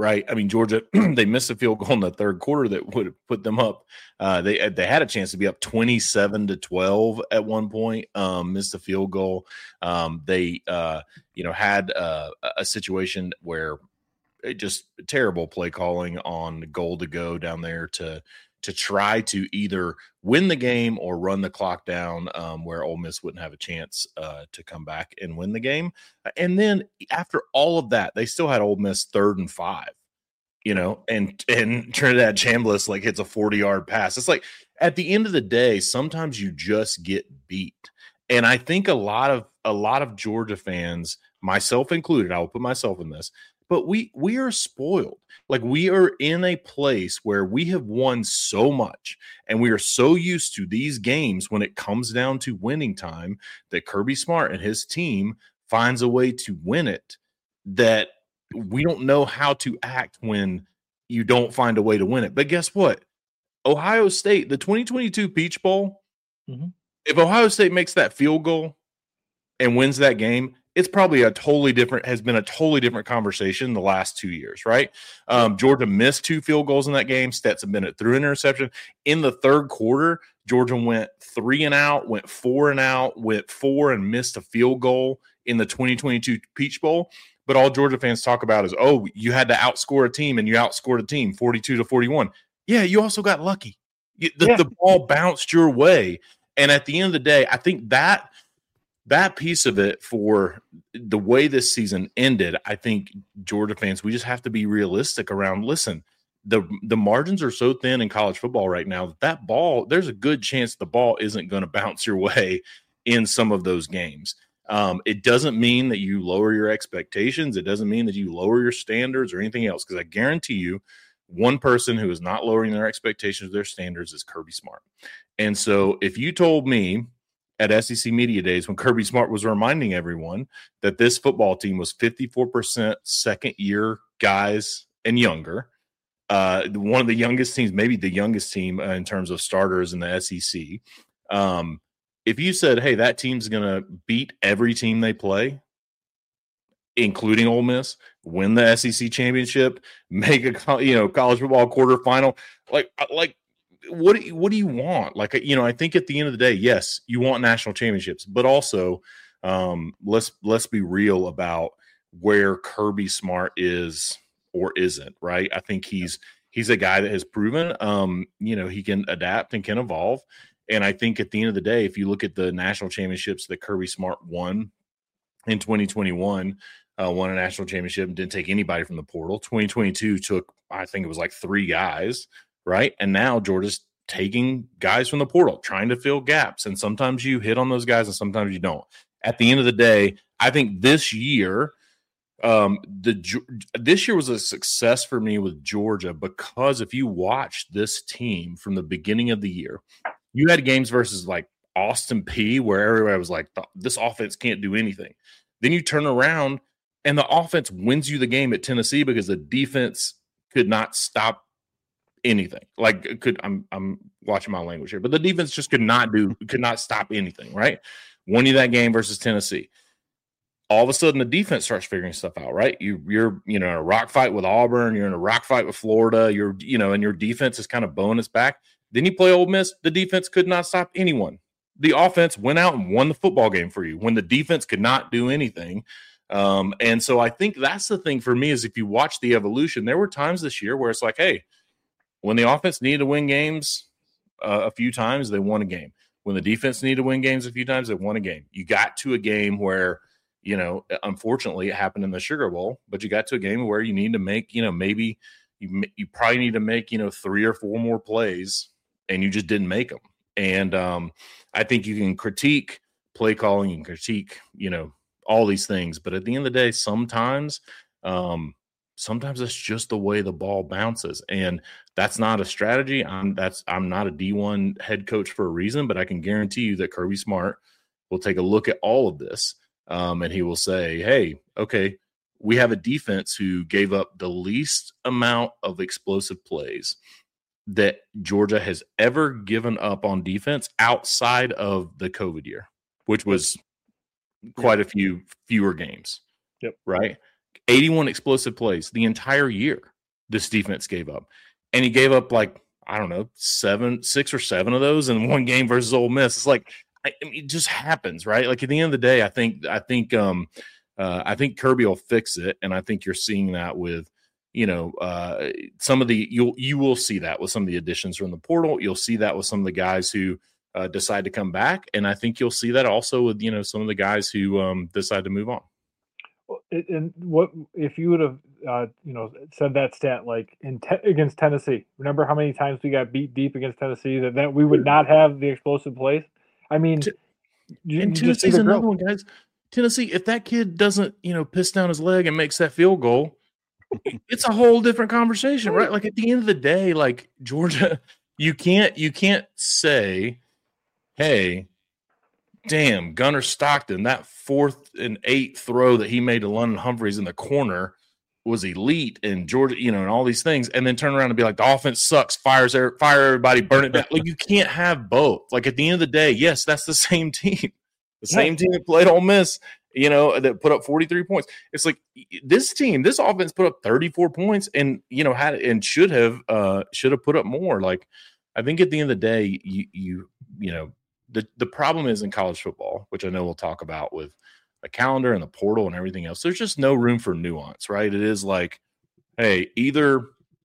right? I mean, Georgia, they missed a field goal in the third quarter that would have put them up. Uh, they they had a chance to be up twenty-seven to twelve at one point, um, missed a field goal. Um, they, uh, you know, had uh, a situation where it just terrible play calling on goal to go down there to to try to either win the game or run the clock down, um, where Ole Miss wouldn't have a chance uh, to come back and win the game. And then after all of that, they still had Ole Miss third and five, you know, and, and Trinidad Chambliss like hits a forty yard pass. It's like at the end of the day, sometimes you just get beat. And I think a lot of, a lot of Georgia fans, myself included, I will put myself in this, but we we are spoiled. Like we are in a place where we have won so much and we are so used to these games when it comes down to winning time that Kirby Smart and his team finds a way to win it, that we don't know how to act when you don't find a way to win it. But guess what? Ohio State, the twenty twenty-two Peach Bowl, mm-hmm. if Ohio State makes that field goal and wins that game, it's probably a totally different, has been a totally different conversation the last two years, right? Um, Georgia missed two field goals in that game. Stetson Bennett threw an interception. In the third quarter, Georgia went three and out, went four and out, went four and missed a field goal in the twenty twenty-two Peach Bowl. But all Georgia fans talk about is, oh, you had to outscore a team and you outscored a team forty-two to forty-one. Yeah, you also got lucky. You, the, yeah. the ball bounced your way. And at the end of the day, I think that That piece of it for the way this season ended, I think Georgia fans, we just have to be realistic around, listen, the the margins are so thin in college football right now that that ball, there's a good chance the ball isn't going to bounce your way in some of those games. Um, it doesn't mean that you lower your expectations. It doesn't mean that you lower your standards or anything else, because I guarantee you one person who is not lowering their expectations, their standards, is Kirby Smart. And so if you told me at S E C Media Days when Kirby Smart was reminding everyone that this football team was fifty-four percent second-year guys and younger, uh, one of the youngest teams, maybe the youngest team uh, in terms of starters in the S E C. Um, if you said, hey, that team's going to beat every team they play, including Ole Miss, win the S E C championship, make a you know college football quarterfinal, like like. What do you, what do you want? Like, you know, I think at the end of the day, yes, you want national championships, but also um, let's let's be real about where Kirby Smart is or isn't, right? I think he's he's a guy that has proven, um, you know, he can adapt and can evolve. And I think at the end of the day, if you look at the national championships that Kirby Smart won in twenty twenty-one, uh, won a national championship and didn't take anybody from the portal. twenty twenty-two took, I think it was like three guys. Right. And now Georgia's taking guys from the portal, trying to fill gaps. And sometimes you hit on those guys and sometimes you don't. At the end of the day, I think this year, um, the this year was a success for me with Georgia, because if you watch this team from the beginning of the year, you had games versus like Austin Peay where everybody was like, this offense can't do anything. Then you turn around and the offense wins you the game at Tennessee because the defense could not stop anything. Like could I'm I'm watching my language here, but the defense just could not do could not stop anything, right? Won you that game versus Tennessee. All of a sudden the defense starts figuring stuff out, right? You you're you know in a rock fight with Auburn, you're in a rock fight with Florida, you're you know, and your defense is kind of blowing us back. Then you play Ole Miss, the defense could not stop anyone. The offense went out and won the football game for you when the defense could not do anything. Um, and so I think that's the thing for me is if you watch the evolution, there were times this year where it's like, hey, when the offense needed to win games uh, a few times, they won a game. When the defense needed to win games a few times, they won a game. You got to a game where, you know, unfortunately it happened in the Sugar Bowl, but you got to a game where you need to make, you know, maybe you, you probably need to make, you know, three or four more plays and you just didn't make them. And um, I think you can critique play calling and critique, you know, all these things. But at the end of the day, sometimes um, – sometimes it's just the way the ball bounces, and that's not a strategy. I'm that's I'm not a D one head coach for a reason, but I can guarantee you that Kirby Smart will take a look at all of this, um, and he will say, "Hey, okay, we have a defense who gave up the least amount of explosive plays that Georgia has ever given up on defense outside of the COVID year, which was quite a few fewer games." Yep. Right. eighty-one explosive plays the entire year this defense gave up. And he gave up like, I don't know, seven, six or seven of those in one game versus Ole Miss. It's like, I, I mean, it just happens, right? Like at the end of the day, I think, I think, um, uh, I think Kirby will fix it. And I think you're seeing that with, you know, uh, some of the, you'll, you will see that with some of the additions from the portal. You'll see that with some of the guys who uh, decide to come back. And I think you'll see that also with, you know, some of the guys who um, decide to move on. And what if you would have, uh, you know, said that stat like in te- against Tennessee? Remember how many times we got beat deep against Tennessee that, that we would not have the explosive plays? I mean, T- you, and you just see Tennessee's the another growth. one, guys. Tennessee, if that kid doesn't, you know, piss down his leg and makes that field goal, it's a whole different conversation, right? Like at the end of the day, like Georgia, you can't, you can't say, hey, damn, Gunnar Stockton, that fourth and eight throw that he made to London Humphreys in the corner was elite, and Georgia, you know, and all these things, and then turn around and be like, the offense sucks, fires, fire everybody, burn it down. Like you can't have both. Like at the end of the day, yes, that's the same team, the same team that played Ole Miss, you know, that put up forty-three points. It's like this team, this offense put up thirty-four points, and you know had and should have uh, should have put up more. Like I think at the end of the day, you you you know. The the problem is in college football, which I know we'll talk about with the calendar and the portal and everything else, there's just no room for nuance, right? It is like, hey, either,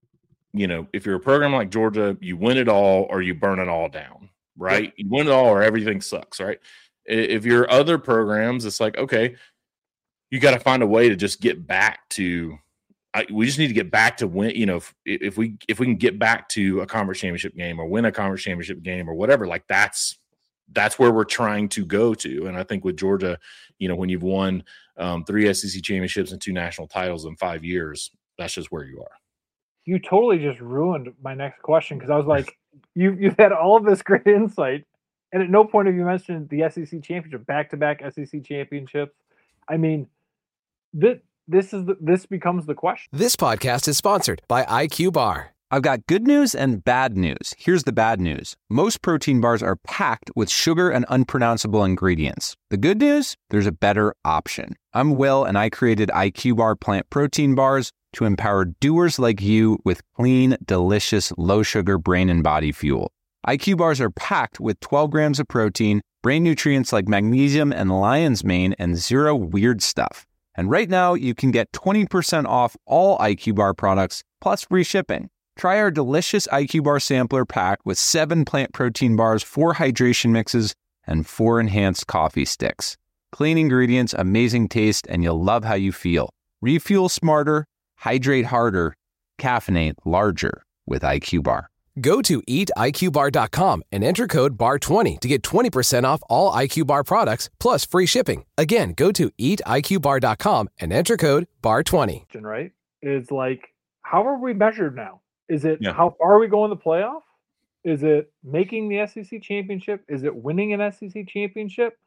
you know, if you're a program like Georgia, you win it all or you burn it all down, right? Yeah. You win it all or everything sucks, right? If you're other programs, it's like, okay, you got to find a way to just get back to I, we just need to get back to win, you know, if, if we if we can get back to a conference championship game or win a conference championship game or whatever, like that's That's where we're trying to go to. And I think with Georgia, you know, when you've won um, three S E C championships and two national titles in five years, that's just where you are. You totally just ruined my next question because I was like, you, you've had all of this great insight. And at no point have you mentioned the S E C championship, back-to-back S E C championships. I mean, this, this, is the, this becomes the question. This podcast is sponsored by I Q Bar. I've got good news and bad news. Here's the bad news. Most protein bars are packed with sugar and unpronounceable ingredients. The good news? There's a better option. I'm Will, and I created I Q Bar plant protein bars to empower doers like you with clean, delicious, low-sugar brain and body fuel. I Q Bars are packed with twelve grams of protein, brain nutrients like magnesium and lion's mane, and zero weird stuff. And right now, you can get twenty percent off all I Q Bar products, plus free shipping. Try our delicious I Q Bar sampler pack with seven plant protein bars, four hydration mixes, and four enhanced coffee sticks. Clean ingredients, amazing taste, and you'll love how you feel. Refuel smarter, hydrate harder, caffeinate larger with I Q Bar. Go to eat I Q bar dot com and enter code bar twenty to get twenty percent off all I Q Bar products, plus free shipping. Again, go to eat I Q bar dot com and enter code bar twenty. Right? It's like, how are we measured now? Is it Yeah. how far are we going to the playoff? Is it making the S E C championship? Is it winning an S E C championship?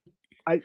I,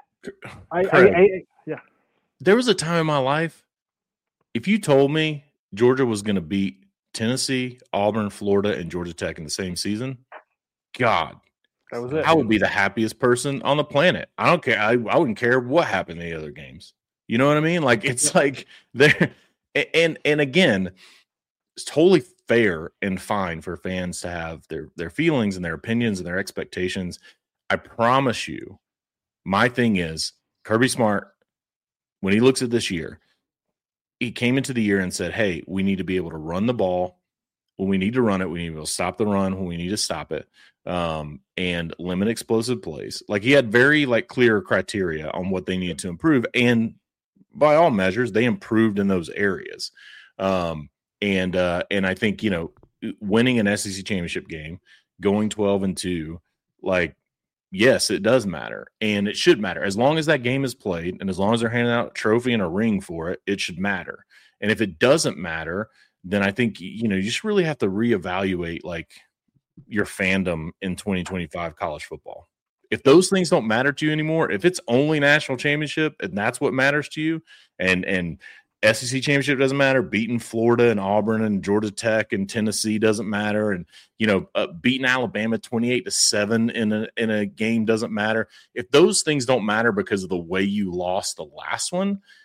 I, I, I, I yeah. There was a time in my life, if you told me Georgia was going to beat Tennessee, Auburn, Florida, and Georgia Tech in the same season, God, that was it. I would be the happiest person on the planet. I don't care. I, I wouldn't care what happened in the other games. You know what I mean? Like it's like there, and and again. It's totally fair and fine for fans to have their, their feelings and their opinions and their expectations. I promise you, my thing is Kirby Smart, when he looks at this year, he came into the year and said, hey, we need to be able to run the ball. When we need to run it, we need to be able to stop the run when we need to stop it, um, and limit explosive plays. Like he had very like clear criteria on what they needed to improve. And by all measures, they improved in those areas. Um, And uh, and I think, you know, winning an S E C championship game, going twelve and two, like, yes, it does matter. And it should matter. As long as that game is played and as long as they're handing out a trophy and a ring for it, it should matter. And if it doesn't matter, then I think, you know, you just really have to reevaluate, like, your fandom in twenty twenty-five college football. If those things don't matter to you anymore, if it's only national championship and that's what matters to you, and and – S E C championship doesn't matter. Beating Florida and Auburn and Georgia Tech and Tennessee doesn't matter. And, you know, uh, beating Alabama twenty-eight to seven in a, in a game doesn't matter. If those things don't matter because of the way you lost the last one,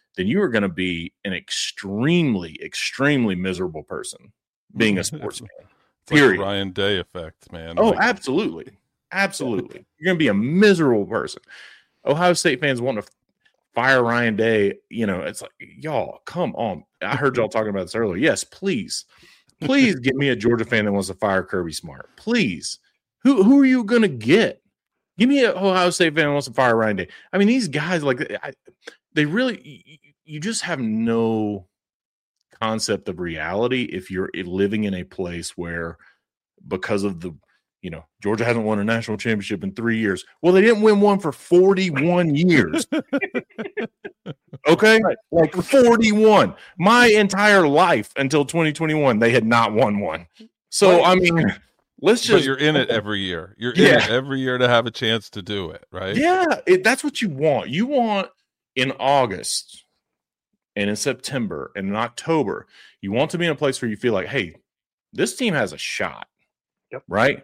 then you are going to be an extremely, extremely miserable person being a sports fan. It's Period. like Ryan Day effect, man. Oh, like, absolutely. Absolutely. You're going to be a miserable person. Ohio State fans want to fire Ryan Day. You know, it's like, y'all, come on. I heard y'all talking about this earlier. Yes, please. Please get me a Georgia fan that wants to fire Kirby Smart. Please. Who who are you going to get? Give me an Ohio State fan that wants to fire Ryan Day. I mean, these guys, like, I, they really, you just have no concept of reality if you're living in a place where, because of the, you know, Georgia hasn't won a national championship in three years. Well, they didn't win one for forty-one years. Okay? Like forty-one. My entire life until twenty twenty-one, they had not won one. So, I mean, let's just. But you're in it every year. You're in Yeah. it every year to have a chance to do it, right? Yeah, it, that's what you want. You want in August and in September and in October, you want to be in a place where you feel like, hey, this team has a shot. Yep. Right?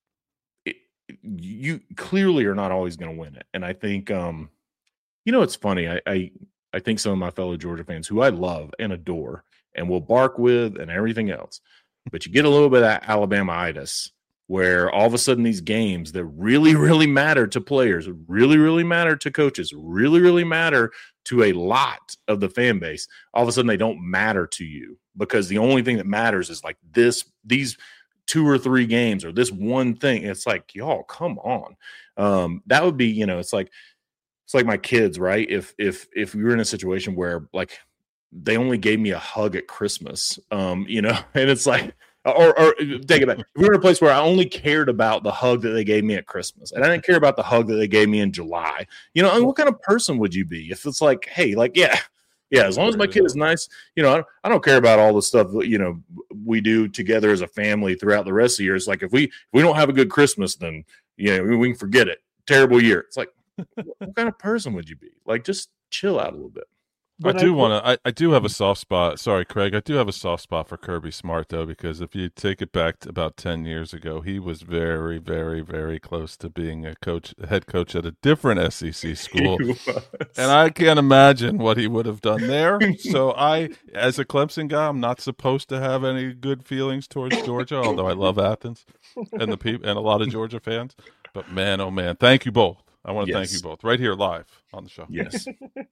It, you clearly are not always going to win it. And I think, um, you know, it's funny. I, I I think some of my fellow Georgia fans who I love and adore and will bark with and everything else, but you get a little bit of that Alabama-itis where all of a sudden these games that really, really matter to players, really, really matter to coaches, really, really matter to a lot of the fan base, all of a sudden they don't matter to you because the only thing that matters is like this, these two or three games or this one thing. It's like, y'all, come on. Um, that would be, you know, it's like, it's like my kids, right? If, if, if we were in a situation where like they only gave me a hug at Christmas, um, you know, and it's like, Or, or take it back. If we were in a place where I only cared about the hug that they gave me at Christmas, and I didn't care about the hug that they gave me in July, you know, and what kind of person would you be if it's like, hey, like, yeah, yeah, as long as my kid is nice, you know, I don't, I don't care about all the stuff that, you know, we do together as a family throughout the rest of the year. It's like if we if we don't have a good Christmas, then you know we, we can forget it. Terrible year. It's like, what kind of person would you be? Like, just chill out a little bit. But I do want to. I, I do have a soft spot. Sorry, Craig. I do have a soft spot for Kirby Smart, though, because if you take it back to about ten years ago, he was very, very, very close to being a coach, a head coach at a different S E C school, and I can't imagine what he would have done there. So, I, as a Clemson guy, I'm not supposed to have any good feelings towards Georgia, although I love Athens and the people and a lot of Georgia fans. But man, oh man, thank you both. I want to Yes. thank you both right here live on the show. Yes.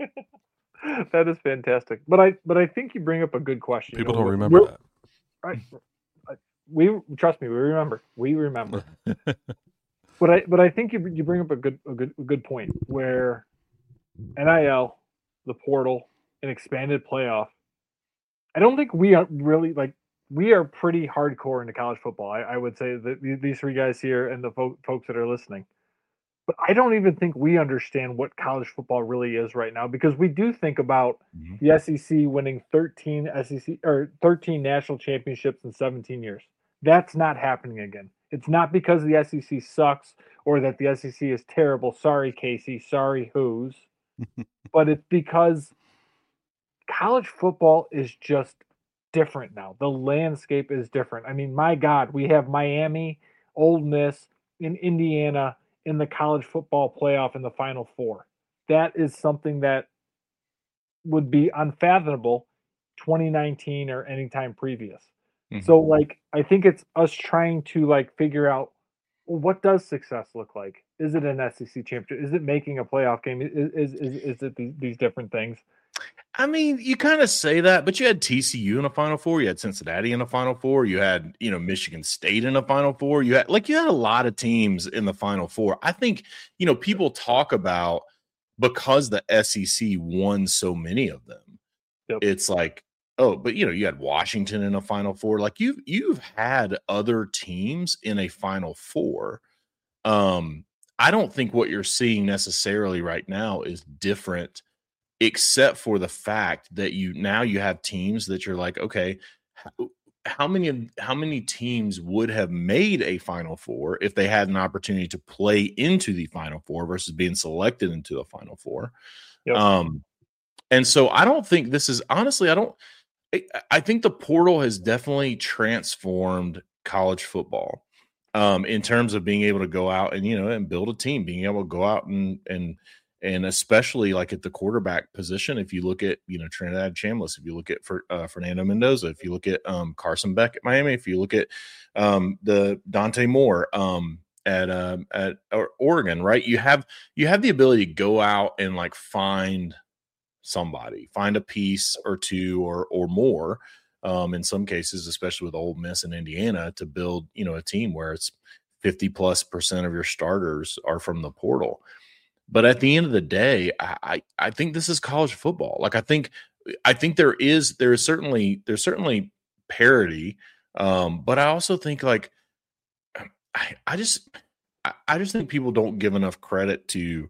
That is fantastic. But I but I think you bring up a good question. People You know, don't remember we're- that. Right. We trust me, we remember. We remember. but I but I think you you bring up a good a good a good point where N I L, the portal, an expanded playoff. I don't think we are really like we are pretty hardcore into college football. I, I would say that these- these three guys here and the fo- folks that are listening. But I don't even think we understand what college football really is right now because we do think about the S E C winning thirteen S E C or thirteen national championships in seventeen years. That's not happening again. It's not because the S E C sucks or that the S E C is terrible. Sorry, Casey. Sorry, who's. But it's because college football is just different now. The landscape is different. I mean, my God, we have Miami, Ole Miss, in Indiana in the college football playoff in the Final Four. That is something that would be unfathomable twenty nineteen or anytime previous. Mm-hmm. So, like, I think it's us trying to, like, figure out, well, what does success look like? Is it an S E C championship? Is it making a playoff game? Is is is, is it these, these different things? I mean, you kind of say that, but you had T C U in a Final Four. You had Cincinnati in a Final Four. You had, you know, Michigan State in a Final Four. You had, like, you had a lot of teams in the Final Four. I think, you know, people talk about because the S E C won so many of them. Yep. It's like, oh, but, you know, you had Washington in a Final Four. Like, you've, you've had other teams in a Final Four. Um, I don't think what you're seeing necessarily right now is different, except for the fact that you now you have teams that you're like, okay, how, how many of how many teams would have made a Final Four if they had an opportunity to play into the Final Four versus being selected into the Final Four? Yep. Um, and so I don't think this is honestly, I don't. I, I think the portal has definitely transformed college football um, in terms of being able to go out and you know and build a team, being able to go out and and And especially like at the quarterback position, if you look at, you know, Trinidad Chambliss, if you look at for, uh, Fernando Mendoza, if you look at um, Carson Beck at Miami, if you look at um, the Dante Moore um, at uh, at Oregon, right? You have you have the ability to go out and like find somebody, find a piece or two or or more. Um, in some cases, especially with Ole Miss and Indiana, to build, you know, a team where it's fifty plus percent of your starters are from the portal. But at the end of the day, I, I think this is college football. Like I think I think there is there is certainly there's certainly parity, um, but I also think like I, I just I, I just think people don't give enough credit to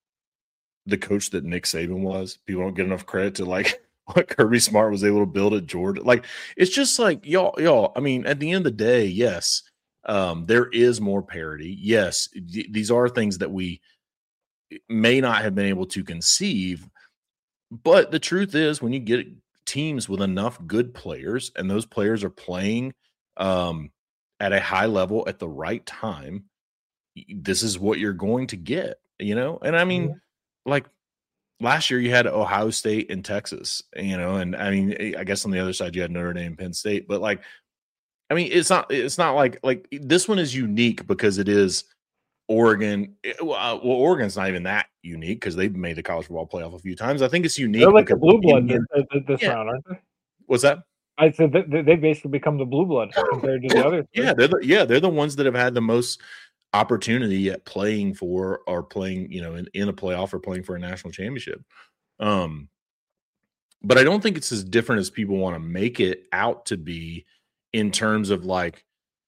the coach that Nick Saban was. People don't get enough credit to like what Kirby Smart was able to build at Georgia. Like it's just like y'all y'all. I mean, at the end of the day, yes, um, there is more parity. Yes, th- these are things that we may not have been able to conceive, but the truth is when you get teams with enough good players and those players are playing um, at a high level at the right time, this is what you're going to get, you know? And I mean, mm-hmm. like last year you had Ohio State and Texas, you know, and I mean, I guess on the other side you had Notre Dame, Penn State, but like, I mean, it's not, it's not like, like this one is unique because it is Oregon. Well, Oregon's not even that unique because they've made the college football playoff a few times. I think it's unique. They're like the blue blood Indian, this, this yeah. round, aren't they? What's that? I said that they basically become the blue blood compared to the others. Yeah, they're the, yeah, they're the ones that have had the most opportunity at playing for or playing, you know, in, in a playoff or playing for a national championship. Um, but I don't think it's as different as people want to make it out to be in terms of like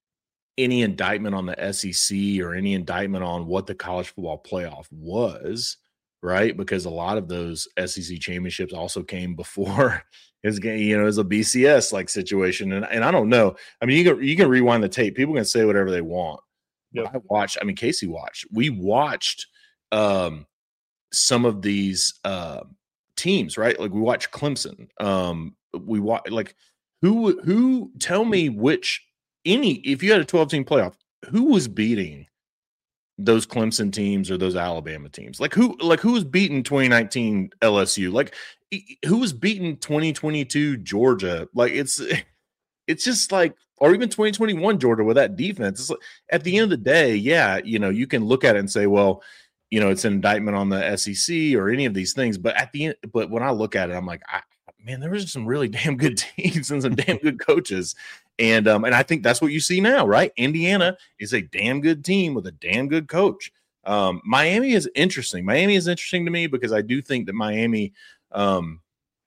any indictment on the S E C or any indictment on what the college football playoff was, right? Because a lot of those S E C championships also came before his game, you know, it was a B C S like situation. And, and I don't know. I mean, you can, you can rewind the tape. People can say whatever they want. Yep. I watched, I mean, Casey watched, we watched um, some of these uh, teams, right? Like we watched Clemson. Um, we watch like who, who tell me which, any, if you had a twelve team playoff, who was beating those Clemson teams or those Alabama teams? Like who, like who was beating twenty nineteen L S U? Like who was beating twenty twenty-two Georgia? Like it's, it's just like, or even twenty twenty-one Georgia with that defense. It's like, at the end of the day, yeah, you know, you can look at it and say, well, you know, it's an indictment on the S E C or any of these things. But at the end, but when I look at it, I'm like, I, man, there was some really damn good teams and some damn good coaches. And um, and I think that's what you see now, right? Indiana is a damn good team with a damn good coach. Um, Miami is interesting. Miami is interesting to me because I do think that Miami, um,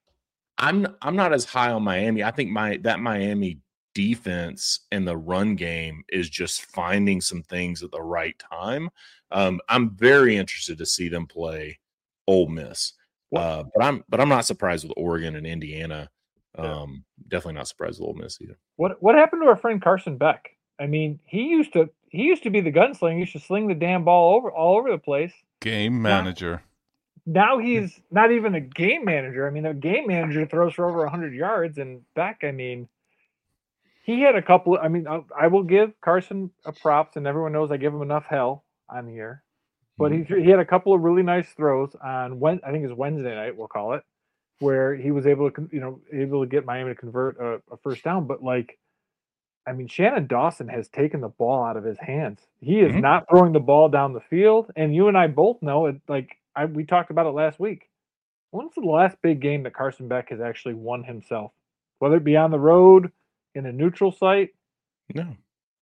I'm I'm not as high on Miami. I think my that Miami defense and the run game is just finding some things at the right time. Um, I'm very interested to see them play Ole Miss. Uh, but I'm but I'm not surprised with Oregon and Indiana. Um, yeah. Definitely not surprised with Ole Miss either. What what happened to our friend Carson Beck? I mean, he used to he used to be the gunslinger. He used to sling the damn ball over all over the place. Game manager. Now, now he's not even a game manager. I mean, a game manager throws for over one hundred yards, and Beck, I mean, he had a couple. I mean, I, I will give Carson a props, and everyone knows I give him enough hell on here. But he he had a couple of really nice throws on when I think it's Wednesday night, we'll call it, where he was able to, you know, able to get Miami to convert a, a first down. But like, I mean, Shannon Dawson has taken the ball out of his hands. He is mm-hmm. not throwing the ball down the field. And you and I both know it. Like I, we talked about it last week. When's the last big game that Carson Beck has actually won himself? Whether it be on the road, in a neutral site? No.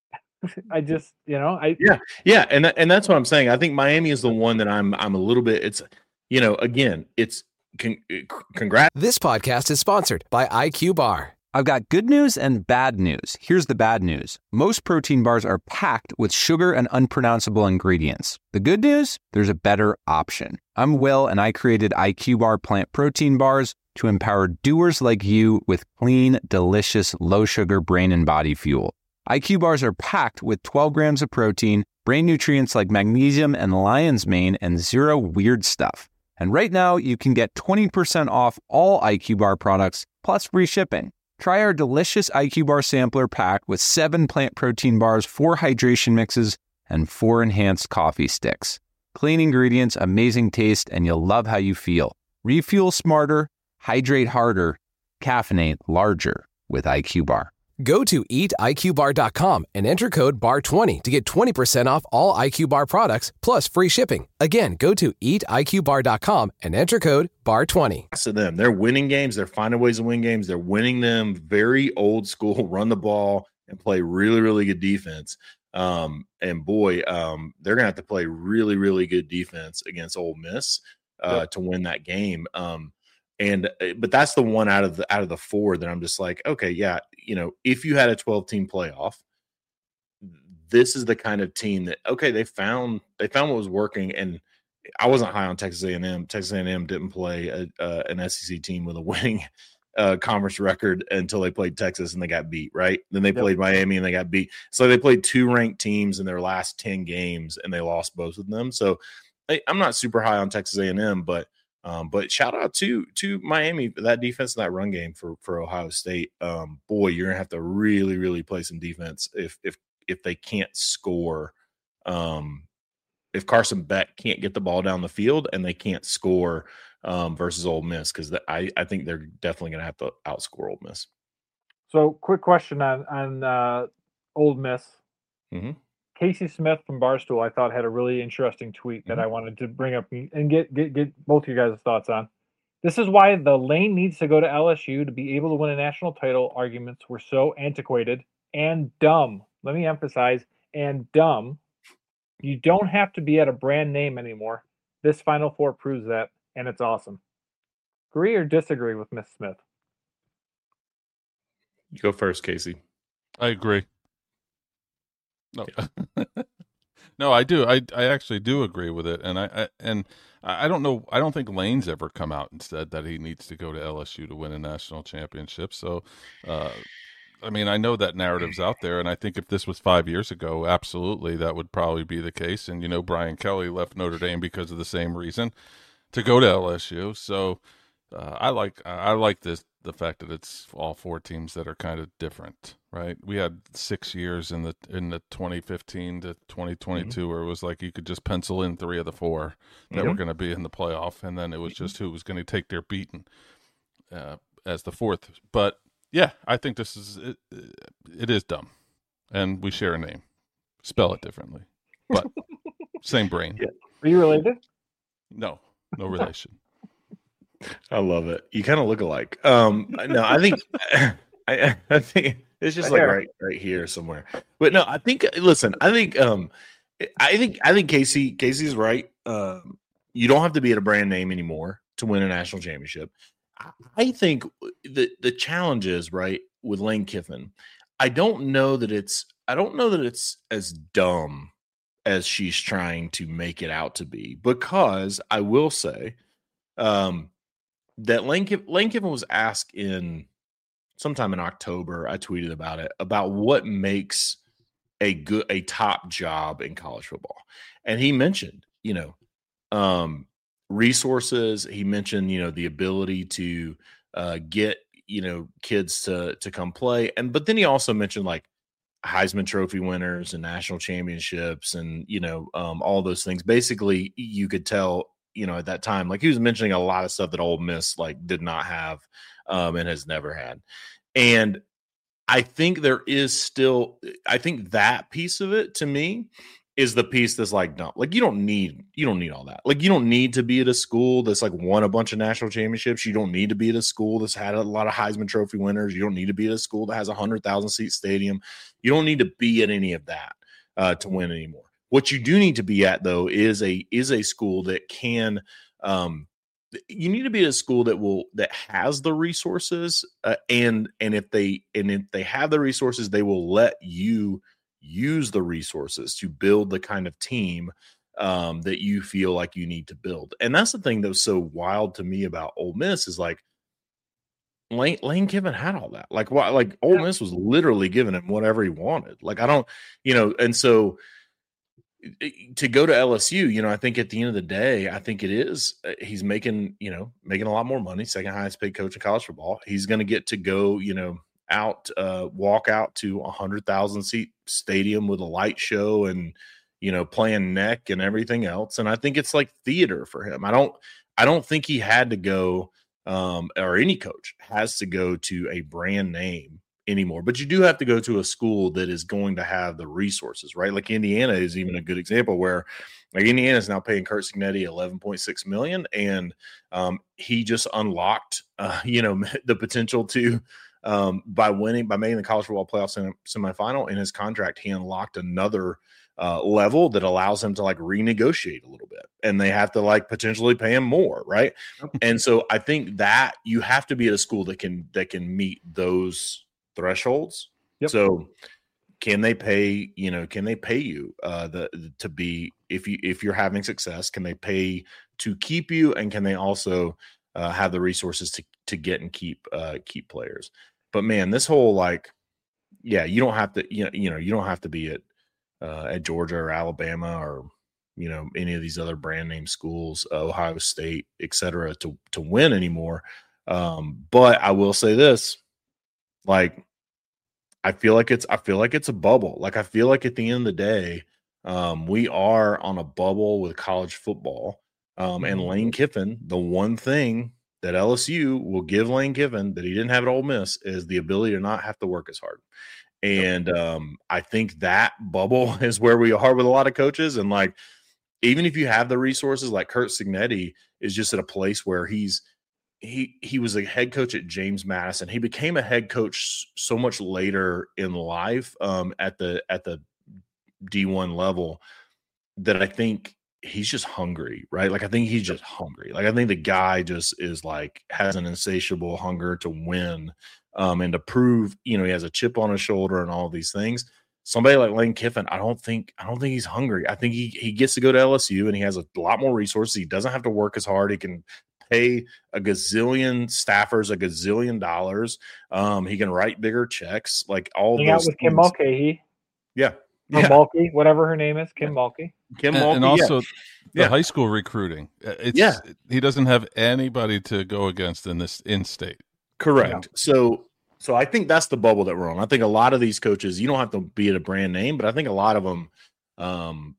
I just, you know, I yeah, yeah, and that, and that's what I'm saying. I think Miami is the one that I'm I'm a little bit. It's, you know, again, it's con- congrats. This podcast is sponsored by I Q Bar. I've got good news and bad news. Here's the bad news. Most protein bars are packed with sugar and unpronounceable ingredients. The good news? There's a better option. I'm Will, and I created I Q Bar plant protein bars to empower doers like you with clean, delicious, low-sugar brain and body fuel. I Q bars are packed with twelve grams of protein, brain nutrients like magnesium and lion's mane, and zero weird stuff. And right now, you can get twenty percent off all I Q bar products, plus free shipping. Try our delicious I Q bar sampler pack with seven plant protein bars, four hydration mixes, and four enhanced coffee sticks. Clean ingredients, amazing taste, and you'll love how you feel. Refuel smarter, hydrate harder, caffeinate larger with I Q Bar. Go to eat I Q bar dot com and enter code bar twenty to get twenty percent off all I Q Bar products plus free shipping. Again, go to eat I Q bar dot com and enter code bar twenty. To them, they're winning games. They're finding ways to win games. They're winning them very old school, run the ball and play really, really good defense. Um, and boy, um, they're gonna have to play really, really good defense against Ole Miss uh, yep. to win that game. Um, and but that's the one out of the out of the four that I'm just like, okay, yeah, you know, if you had a twelve team playoff, this is the kind of team that okay, they found they found what was working. And I wasn't high on Texas A and M. Texas A and M didn't play a, uh, an S E C team with a winning uh, conference record until they played Texas and they got beat, right? Then they yep. played Miami and they got beat. So they played two ranked teams in their last ten games and they lost both of them. So I, I'm not super high on Texas A and M, but um, but shout out to to Miami, that defense and that run game for for Ohio State. Um, boy, you're gonna have to really really play some defense if if if they can't score. Um, if Carson Beck can't get the ball down the field and they can't score um, versus Ole Miss, because I, I think they're definitely going to have to outscore Ole Miss. So quick question on, on uh, Ole Miss. Mm-hmm. Casey Smith from Barstool, I thought, had a really interesting tweet that mm-hmm. I wanted to bring up and get, get, get both of you guys' thoughts on. This is why the lane needs to go to L S U to be able to win a national title. Arguments were so antiquated and dumb. Let me emphasize, and dumb. You don't have to be at a brand name anymore. This Final Four proves that, and it's awesome. Agree or disagree with Miss Smith? You go first, Casey. I agree. No, no, I do. I I actually do agree with it, and I, I and I don't know. I don't think Lane's ever come out and said that he needs to go to L S U to win a national championship. So. Uh, I mean, I know that narrative's out there, and I think if this was five years ago, absolutely, that would probably be the case. And, you know, Brian Kelly left Notre Dame because of the same reason, to go to L S U. So uh, I like I like this the fact that it's all four teams that are kind of different, right? We had six years in the in the twenty fifteen to twenty twenty-two mm-hmm. where it was like you could just pencil in three of the four that mm-hmm. were going to be in the playoff, and then it was just who was going to take their beating uh, as the fourth. But yeah, I think this is it, it is dumb, and we share a name. Spell it differently, but same brain. Yeah. Are you related? No, no relation. I love it. You kind of look alike. Um, no, I think I, I think it's just like right right here somewhere. But no, I think listen, I think um, I think I think Casey Casey's right. Um, you don't have to be at a brand name anymore to win a national championship. I think the the challenge is right with Lane Kiffin. I don't know that it's I don't know that it's as dumb as she's trying to make it out to be, because I will say um, that Lane, Lane Kiffin was asked in sometime in October. I tweeted about it, about what makes a good a top job in college football, and he mentioned, you know, um, resources. He mentioned, you know, the ability to uh, get, you know, kids to to come play. And but then he also mentioned like Heisman Trophy winners and national championships and, you know, um, all those things. Basically, you could tell, you know, at that time, like he was mentioning a lot of stuff that Ole Miss like did not have um, and has never had. And I think there is still, I think that piece of it to me is the piece that's like, no, like you don't need, you don't need all that. Like you don't need to be at a school that's like won a bunch of national championships. You don't need to be at a school that's had a lot of Heisman Trophy winners. You don't need to be at a school that has a hundred thousand seat stadium. You don't need to be at any of that uh, to win anymore. What you do need to be at though is a is a school that can. Um, you need to be at a school that will that has the resources uh, and and if they and if they have the resources, they will let you use the resources to build the kind of team um, that you feel like you need to build. And that's the thing that was so wild to me about Ole Miss is like Lane, Lane Kiffin had all that. Like, why? Like Ole Miss was literally giving him whatever he wanted. Like, I don't, you know, and so to go to L S U, you know, I think at the end of the day, I think it is, he's making, you know, making a lot more money, second highest paid coach in college football. He's going to get to go, you know, out, uh, walk out to a hundred thousand seat stadium with a light show and, you know, playing neck and everything else. And I think it's like theater for him. I don't, I don't think he had to go, um, or any coach has to go to a brand name anymore, but you do have to go to a school that is going to have the resources, right? Like Indiana is even a good example where like Indiana is now paying Curt Cignetti eleven point six million dollars, and um, he just unlocked, uh, you know, the potential to, um, by winning, by making the college football playoff sem- semifinal in his contract, he unlocked another uh, level that allows him to like renegotiate a little bit, and they have to like potentially pay him more, right? And so I think that you have to be at a school that can that can meet those thresholds. Yep. So can they pay, you know, can they pay you uh, the to be, if you if you're having success, can they pay to keep you, and can they also uh, have the resources to to get and keep uh, keep players? But man, this whole like, yeah, you don't have to, you know, you know, you don't have to be at uh, at Georgia or Alabama or, you know, any of these other brand name schools, uh, Ohio State, et cetera, to to win anymore. Um, but I will say this, like, I feel like it's I feel like it's a bubble. Like I feel like at the end of the day, um, we are on a bubble with college football. Um, and Lane Kiffin, the one thing that L S U will give Lane Kiffin that he didn't have at Ole Miss is the ability to not have to work as hard. And um, I think that bubble is where we are with a lot of coaches. And like, even if you have the resources, like Curt Cignetti is just at a place where he's he he was a head coach at James Madison. He became a head coach so much later in life um, at the at the D one level that I think he's just hungry, right? Like I think he's just hungry. Like I think the guy just is like has an insatiable hunger to win um, and to prove, you know, he has a chip on his shoulder and all these things. Somebody like Lane Kiffin, I don't think I don't think he's hungry. I think he he gets to go to L S U and he has a lot more resources. He doesn't have to work as hard. He can pay a gazillion staffers a gazillion dollars. Um, he can write bigger checks, like all Hang those out with Kim Mulcahy. Yeah. Or yeah. Mulkey, whatever her name is, Kim Mulkey. Kim and, Mulkey, and also yeah. the yeah. high school recruiting. It's, yeah. He doesn't have anybody to go against in this in-state. Correct. Yeah. So so I think that's the bubble that we're on. I think a lot of these coaches, you don't have to be at a brand name, but I think a lot of them, um,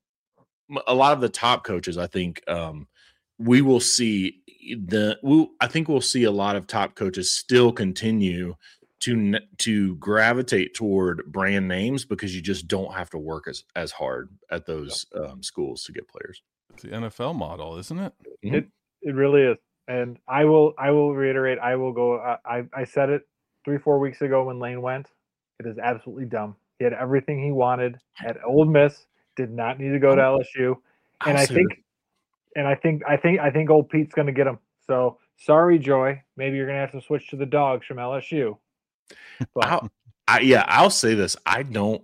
a lot of the top coaches, I think um, we will see the we'll, I think we'll see a lot of top coaches still continue to to gravitate toward brand names because you just don't have to work as, as hard at those um, schools to get players. It's the N F L model, isn't it? Mm-hmm. It it really is. And I will I will reiterate, I will go I I said it three, four weeks ago when Lane went. It is absolutely dumb. He had everything he wanted at Ole Miss, did not need to go to L S U. And I think and I think I think I think old Pete's gonna get him. So sorry, Joy. Maybe you're gonna have to switch to the Dogs from L S U. But, I'll, I, yeah, I'll say this. I don't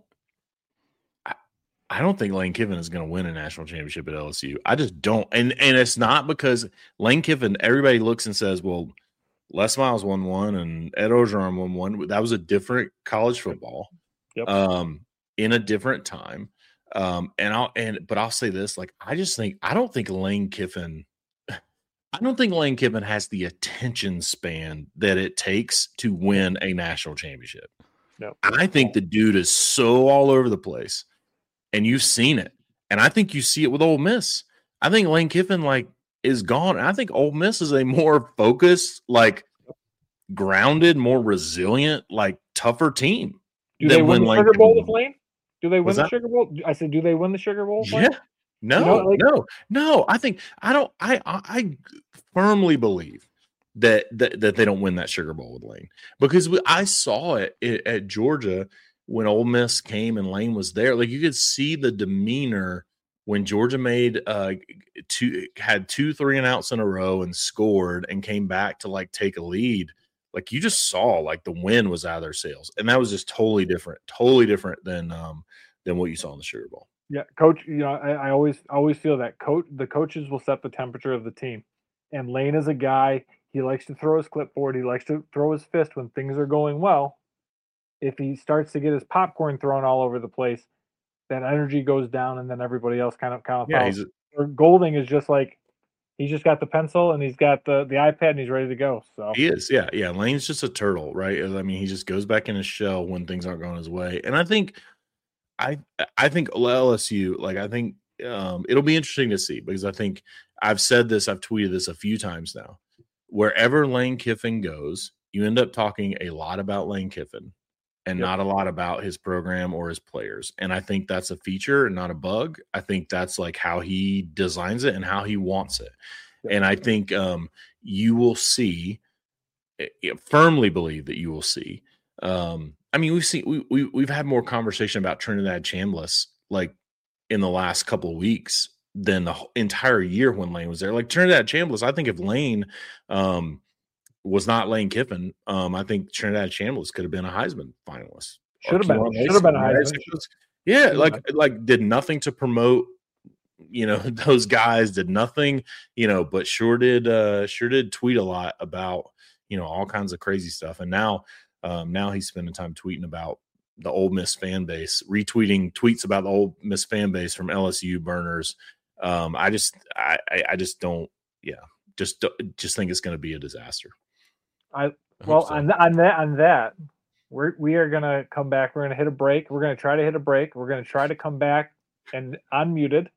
I, I don't think Lane Kiffin is going to win a national championship at L S U. I just don't. And and it's not because Lane Kiffin, everybody looks and says, well, Les Miles won one and Ed Orgeron won one. That was a different college football yep. um, in a different time. Um, and I'll and but I'll say this, like I just think I don't think Lane Kiffin I don't think Lane Kiffin has the attention span that it takes to win a national championship. No. I think the dude is so all over the place, and you've seen it. And I think you see it with Ole Miss. I think Lane Kiffin like is gone. And I think Ole Miss is a more focused, like grounded, more resilient, like tougher team. Do they win the Lane Sugar Kiffin Bowl won. with Lane? Do they win What's the that? Sugar Bowl? I said, do they win the Sugar Bowl with Lane? Yeah. No, You know, like- no, no. I think I don't. I I, I firmly believe that, that that they don't win that Sugar Bowl with Lane because we, I saw it at, at Georgia when Ole Miss came and Lane was there. Like you could see the demeanor when Georgia made uh two had two three and outs in a row and scored and came back to like take a lead. Like you just saw like the wind was out of their sails, and that was just totally different, totally different than um than what you saw in the Sugar Bowl. Yeah, coach. You know, I, I always always feel that coach. The coaches will set the temperature of the team, and Lane is a guy. He likes to throw his clipboard. He likes to throw his fist when things are going well. If he starts to get his popcorn thrown all over the place, that energy goes down, and then everybody else kind of kind of Yeah, follows. he's Or Golding is just like he's just got the pencil and he's got the the iPad and he's ready to go. So He is, yeah, yeah. Lane's just a turtle, right? I mean, he just goes back in his shell when things aren't going his way. And I think, I I think L S U, like I think um, it'll be interesting to see because I think I've said this, I've tweeted this a few times now. Wherever Lane Kiffin goes, you end up talking a lot about Lane Kiffin and Yep. not a lot about his program or his players. And I think that's a feature and not a bug. I think that's like how he designs it and how he wants it. Yep. And I think um, you will see, I firmly believe that you will see. Um, I mean, we've seen we, we we've had more conversation about Trinidad Chambliss like in the last couple of weeks than the whole entire year when Lane was there. Like Trinidad Chambliss, I think if Lane um, was not Lane Kiffin, um, I think Trinidad Chambliss could have been a Heisman finalist. Should have been. Should have been a Heisman. Yeah, like like did nothing to promote, you know, those guys did nothing, you know, but sure did uh sure did tweet a lot about, you know, all kinds of crazy stuff. And now um now he's spending time tweeting about the Ole Miss fan base, retweeting tweets about the Ole Miss fan base from L S U burners. Um, I just I I just don't yeah, just just think it's going to be a disaster. I well so. on th- on that on that we're we are gonna come back. We're gonna hit a break. We're gonna try to hit a break. We're gonna try to come back and unmuted.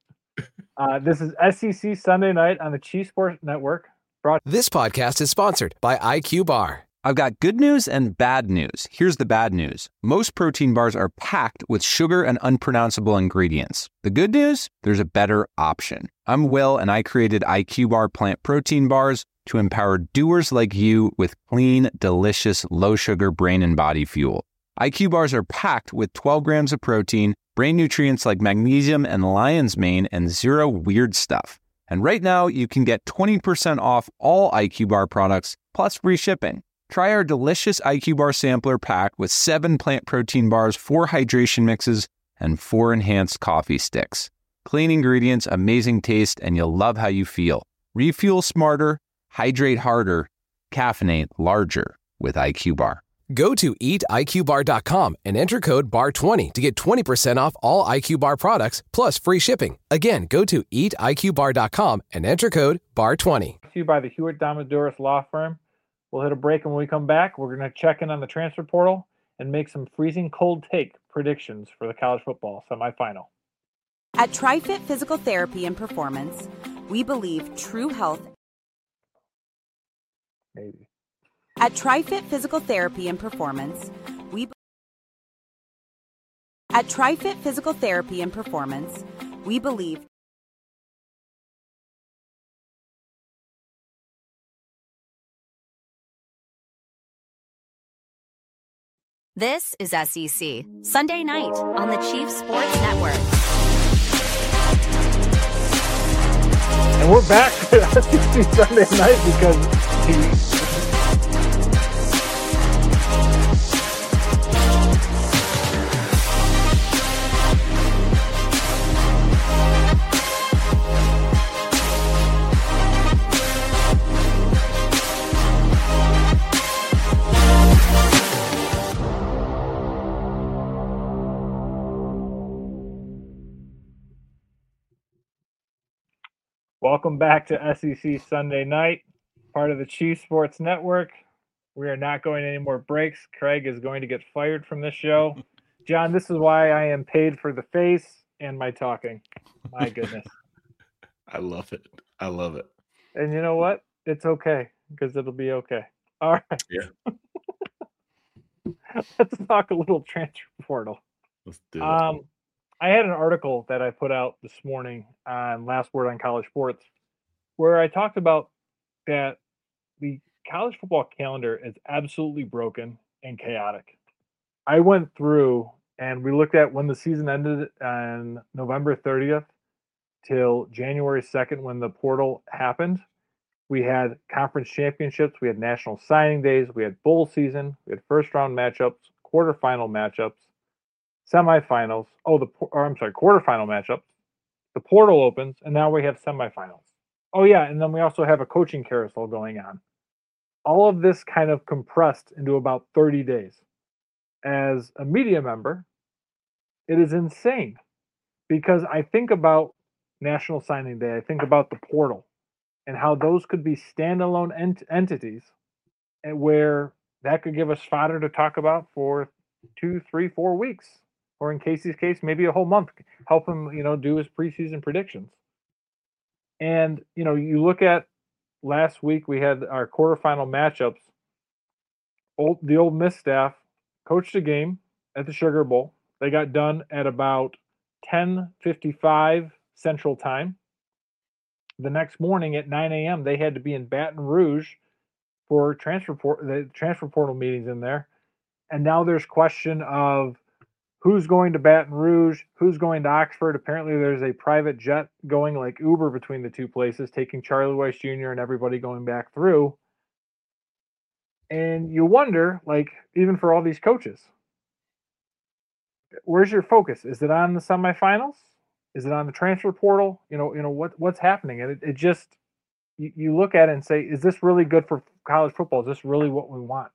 Uh, this is S E C Sunday Night on the Chief Sports Network. Brought- this podcast is sponsored by I Q Bar. I've got good news and bad news. Here's the bad news. Most protein bars are packed with sugar and unpronounceable ingredients. The good news? There's a better option. I'm Will, and I created I Q Bar plant protein bars to empower doers like you with clean, delicious, low-sugar brain and body fuel. I Q Bars are packed with twelve grams of protein, brain nutrients like magnesium and lion's mane, and zero weird stuff. And right now, you can get twenty percent off all I Q Bar products, plus free shipping. Try our delicious I Q Bar sampler pack with seven plant protein bars, four hydration mixes, and four enhanced coffee sticks. Clean ingredients, amazing taste, and you'll love how you feel. Refuel smarter, hydrate harder, caffeinate larger with I Q Bar. Go to eat I Q bar dot com and enter code B A R twenty to get twenty percent off all I Q Bar products, plus free shipping. Again, go to eat I Q bar dot com and enter code B A R twenty. To you by the Hewitt Domaduris Law Firm. We'll hit a break, and when we come back, we're going to check in on the transfer portal and make some freezing cold take predictions for the college football semifinal. At TriFit Physical Therapy and Performance, we believe true health. Maybe. At TriFit Physical Therapy and Performance, we At TriFit Physical Therapy and Performance, we believe This is S E C Sunday Night on the Chief Sports Network. And we're back to S E C Sunday Night because he Welcome back to S E C Sunday Night, part of the Chief Sports Network. We are not going any more breaks. Craig is going to get fired from this show. John, this is why I am paid for the face and my talking. My goodness. I love it. I love it. And you know what? It's okay, because it'll be okay. All right. Yeah. Let's talk a little transfer portal. Let's do it. Um, I had an article that I put out this morning on Last Word on College Sports where I talked about that the college football calendar is absolutely broken and chaotic. I went through and we looked at when the season ended on November thirtieth till January second when the portal happened. We had conference championships, we had national signing days, we had bowl season, we had first round matchups, quarterfinal matchups, semifinals. Oh, the or I'm sorry, quarterfinal matchups. The portal opens, and now we have semifinals. Oh yeah, and then we also have a coaching carousel going on. All of this kind of compressed into about thirty days. As a media member, it is insane because I think about National Signing Day. I think about the portal and how those could be standalone ent- entities, and where that could give us fodder to talk about for two, three, four weeks. or in Casey's case, maybe a whole month, help him, you know, do his preseason predictions. And, you know, you look at last week, we had our quarterfinal matchups. Old, the Ole Miss staff coached a game at the Sugar Bowl. They got done at about ten fifty-five Central Time. The next morning at nine a.m., they had to be in Baton Rouge for transfer por- the transfer portal meetings in there. And now there's question of who's going to Baton Rouge, who's going to Oxford. Apparently there's a private jet going like Uber between the two places, taking Charlie Weiss Junior and everybody going back through. And you wonder, like, even for all these coaches, where's your focus? Is it on the semifinals? Is it on the transfer portal? You know, you know what what's happening? And it, it just, you, you look at it and say, is this really good for college football? Is this really what we want?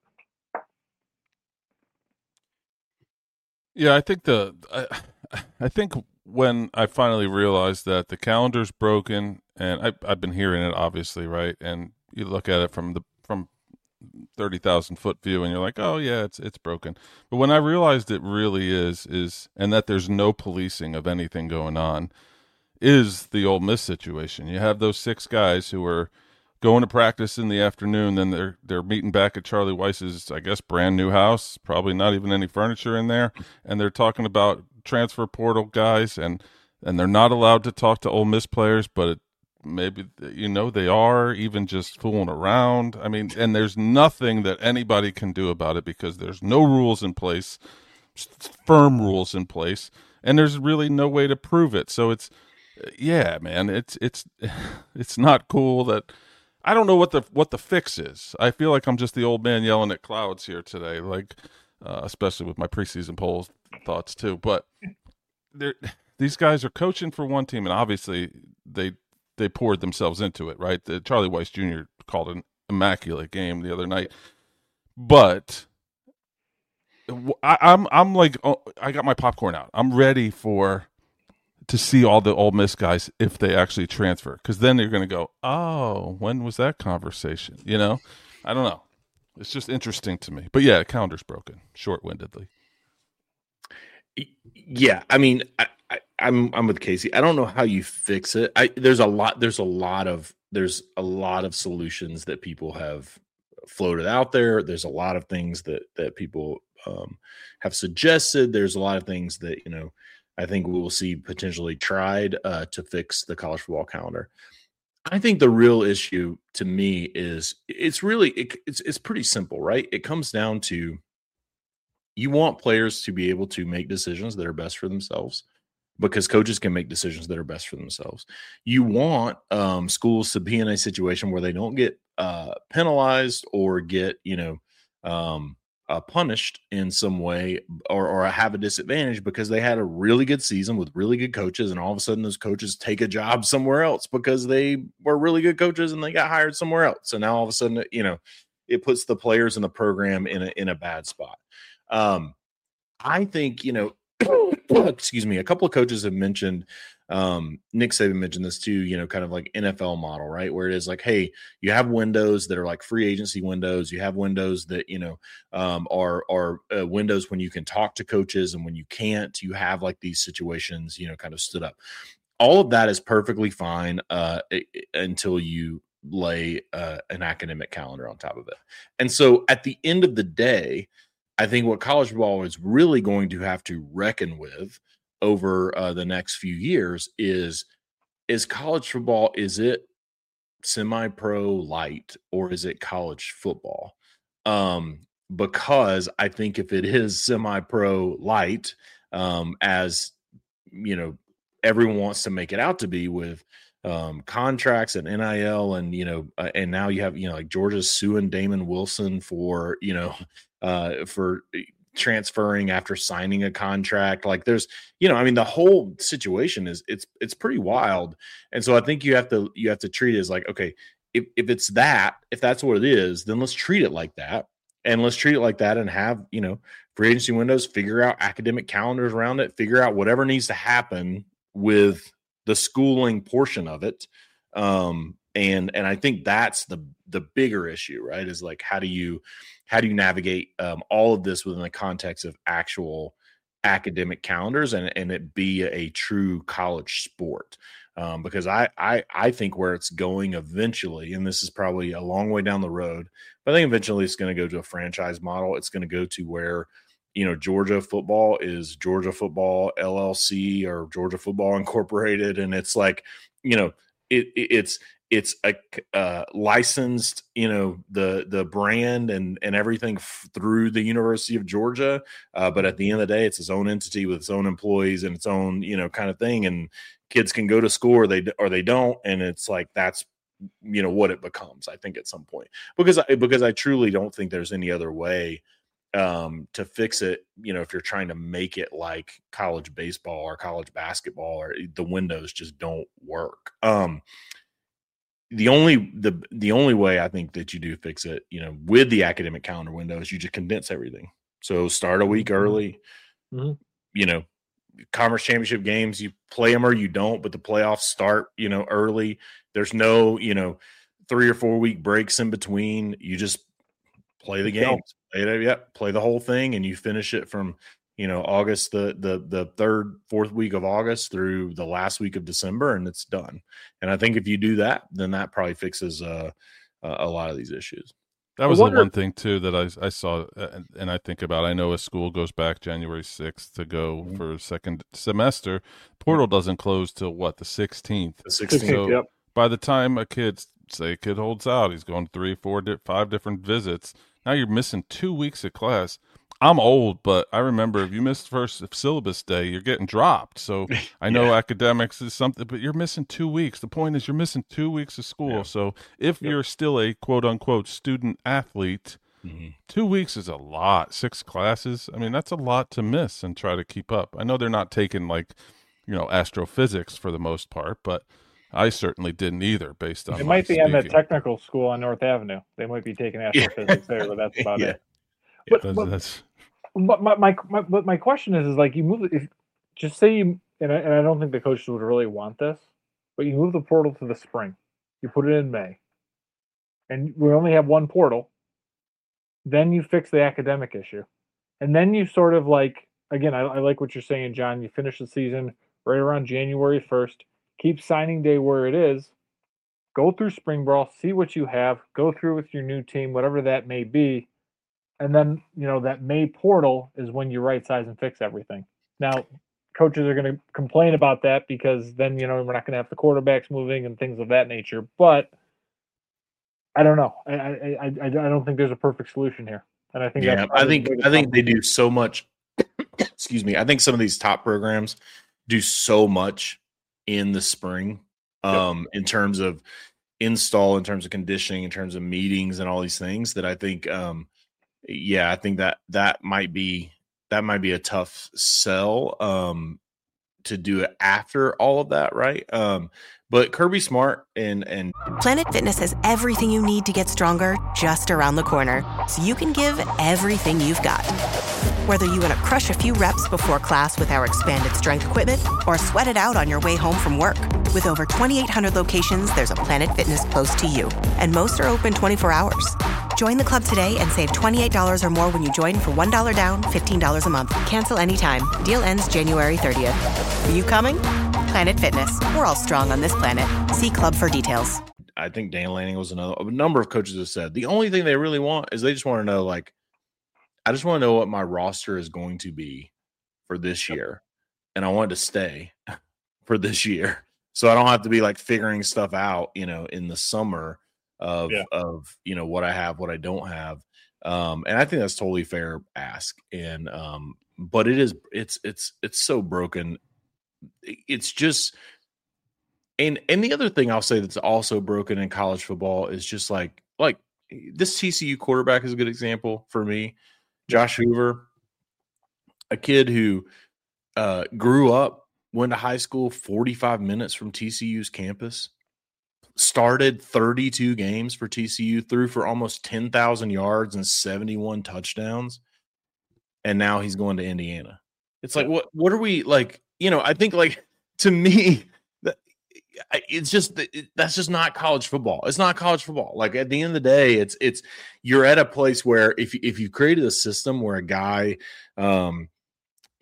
Yeah, I think the I, I think when I finally realized that the calendar's broken, and I, I've been hearing it obviously, right? And you look at it from the from thirty thousand foot view, and you're like, oh yeah, it's it's broken. But when I realized it really is is, and that there's no policing of anything going on, is the Ole Miss situation. You have those six guys who are going to practice in the afternoon, then they're they're meeting back at Charlie Weiss's, I guess, brand new house, probably not even any furniture in there, and they're talking about transfer portal guys, and and they're not allowed to talk to Ole Miss players, but it, maybe, you know, they are even just fooling around. I mean, and there's nothing that anybody can do about it because there's no rules in place, firm rules in place, and there's really no way to prove it. So it's, yeah, man, it's it's it's not cool that. I don't know what the what the fix is. I feel like I'm just the old man yelling at clouds here today, like uh, especially with my preseason poll thoughts too. But these guys are coaching for one team, and obviously they they poured themselves into it, right? The, Charlie Weiss Junior called an immaculate game the other night, but I, I'm I'm like oh, I got my popcorn out. I'm ready for. To see all the Ole Miss guys if they actually transfer, because then you're going to go, oh, when was that conversation? You know, I don't know. It's just interesting to me. But yeah, the calendar's broken, short-windedly. Yeah, I mean, I, I, I'm I'm with Casey. I don't know how you fix it. I there's a lot. There's a lot of there's a lot of solutions that people have floated out there. There's a lot of things that that people um, have suggested. There's a lot of things that you know. I think we will see potentially tried uh, to fix the college football calendar. I think the real issue to me is it's really it, it's it's pretty simple, right? It comes down to you want players to be able to make decisions that are best for themselves because coaches can make decisions that are best for themselves. You want um, schools to be in a situation where they don't get uh, penalized or get you know. Um, Uh, punished in some way or, or have a disadvantage because they had a really good season with really good coaches, and all of a sudden those coaches take a job somewhere else because they were really good coaches and they got hired somewhere else. So now all of a sudden, you know, it puts the players in the program in a, in a bad spot. Um, I think, you know, excuse me, a couple of coaches have mentioned, um, Nick Saban mentioned this too, you know, kind of like N F L model, right? Where it is like, hey, you have windows that are like free agency windows. You have windows that, you know, um, are, are uh, windows when you can talk to coaches, and when you can't, you have like these situations, you know, kind of stood up. All of that is perfectly fine uh, it, until you lay uh, an academic calendar on top of it. And so at the end of the day, I think what college football is really going to have to reckon with over uh, the next few years is, is college football, is it semi-pro light or is it college football? Um, because I think if it is semi-pro light, um, as, you know, everyone wants to make it out to be with um, contracts and N I L and, you know, uh, and now you have, you know, like Georgia's suing Damon Wilson for, you know, uh, for transferring after signing a contract. Like there's, you know, I mean, the whole situation is it's, it's pretty wild. And so I think you have to, you have to treat it as like, okay, if, if it's that, if that's what it is, then let's treat it like that. And let's treat it like that and have, you know, free agency windows, figure out academic calendars around it, figure out whatever needs to happen with the schooling portion of it. Um, and, and I think that's the, the bigger issue, right? Is like, how do you, how do you navigate um, all of this within the context of actual academic calendars and, and it be a true college sport. Um, because I, I, I think where it's going eventually, and this is probably a long way down the road, but I think eventually it's going to go to a franchise model. It's going to go to where, you know, Georgia football is Georgia Football L L C or Georgia Football Incorporated. And it's like, you know, it, it it's, it's a uh, licensed, you know, the, the brand and, and everything f- through the University of Georgia. Uh, but at the end of the day, it's its own entity with its own employees and its own, you know, kind of thing. And kids can go to school or they, or they don't. And it's like, that's, you know, what it becomes, I think, at some point, because I, because I truly don't think there's any other way um, to fix it. You know, if you're trying to make it like college baseball or college basketball, or the windows just don't work. Um, The only the the only way I think that you do fix it, you know, with the academic calendar window is you just condense everything. So start a week early, mm-hmm. you know, conference championship games, you play them or you don't, but the playoffs start, you know, early. There's no, you know, three or four week breaks in between. You just play the games, play it, yeah, play the whole thing, and you finish it from, you know, August, the the the third, fourth week of August through the last week of December, and it's done. And I think if you do that, then that probably fixes uh, a lot of these issues. That was the one thing too that I I saw and, and I think about. I know a school goes back January sixth to go mm-hmm. for a second semester. Portal doesn't close till what, the sixteenth. The sixteenth. So yep. by the time a kid, say a kid holds out, he's going three, four, five different visits. Now you're missing two weeks of class. I'm old, but I remember if you missed first syllabus day, you're getting dropped. So I know yeah. academics is something, but you're missing two weeks. The point is you're missing two weeks of school. Yeah. So if yep. you're still a quote unquote student athlete, mm-hmm. two weeks is a lot. Six classes. I mean, that's a lot to miss and try to keep up. I know they're not taking like, you know, astrophysics for the most part, but I certainly didn't either based on It might be speaking. on the technical school on North Avenue. They might be taking astrophysics there, but that's about yeah. it. But, that's, but, that's, But my, my my but my question is is like you move if just say you and I, and I don't think the coaches would really want this, but you move the portal to the spring, you put it in May, and we only have one portal. Then you fix the academic issue, and then you sort of like again I, I like what you're saying, John. You finish the season right around January first. Keep signing day where it is. Go through spring ball, see what you have. Go through with your new team, whatever that may be. And then, you know, that May portal is when you right size and fix everything. Now, coaches are going to complain about that because then, you know, we're not going to have the quarterbacks moving and things of that nature. But I don't know. I I, I, I don't think there's a perfect solution here. And I think yeah, that's I think I think they do so much. Excuse me. I think some of these top programs do so much in the spring um, yep. in terms of install, in terms of conditioning, in terms of meetings and all these things that I think um, – yeah, I think that that might be that might be a tough sell um, to do it after all of that, right? Um, but Kirby Smart and and Planet Fitness has everything you need to get stronger just around the corner, so you can give everything you've got. Whether you want to crush a few reps before class with our expanded strength equipment or sweat it out on your way home from work, with over twenty-eight hundred locations, there's a Planet Fitness close to you, and most are open twenty-four hours. Join the club today and save twenty-eight dollars or more when you join for one dollar down, fifteen dollars a month. Cancel anytime. Deal ends January thirtieth. Are you coming? Planet Fitness. We're all strong on this planet. See club for details. I think Dan Lanning was another. A number of coaches have said the only thing they really want is they just want to know, like, I just want to know what my roster is going to be for this year. And I want it to stay for this year. So I don't have to be like figuring stuff out, you know, in the summer of, yeah. of, you know, what I have, what I don't have. Um, and I think that's totally fair ask. And, um, but it is, it's, it's, it's so broken. It's just, and, and the other thing I'll say that's also broken in college football is just like, like this T C U quarterback is a good example for me. Josh Hoover, a kid who uh, grew up, went to high school forty-five minutes from T C U's campus, started thirty-two games for T C U, threw for almost ten thousand yards and seventy-one touchdowns, and now he's going to Indiana. It's like, what What are we, like, you know, I think, like, to me, that it's just, it, that's just not college football. It's not college football. Like, at the end of the day, it's, it's, you're at a place where if, if you created a system where a guy, um,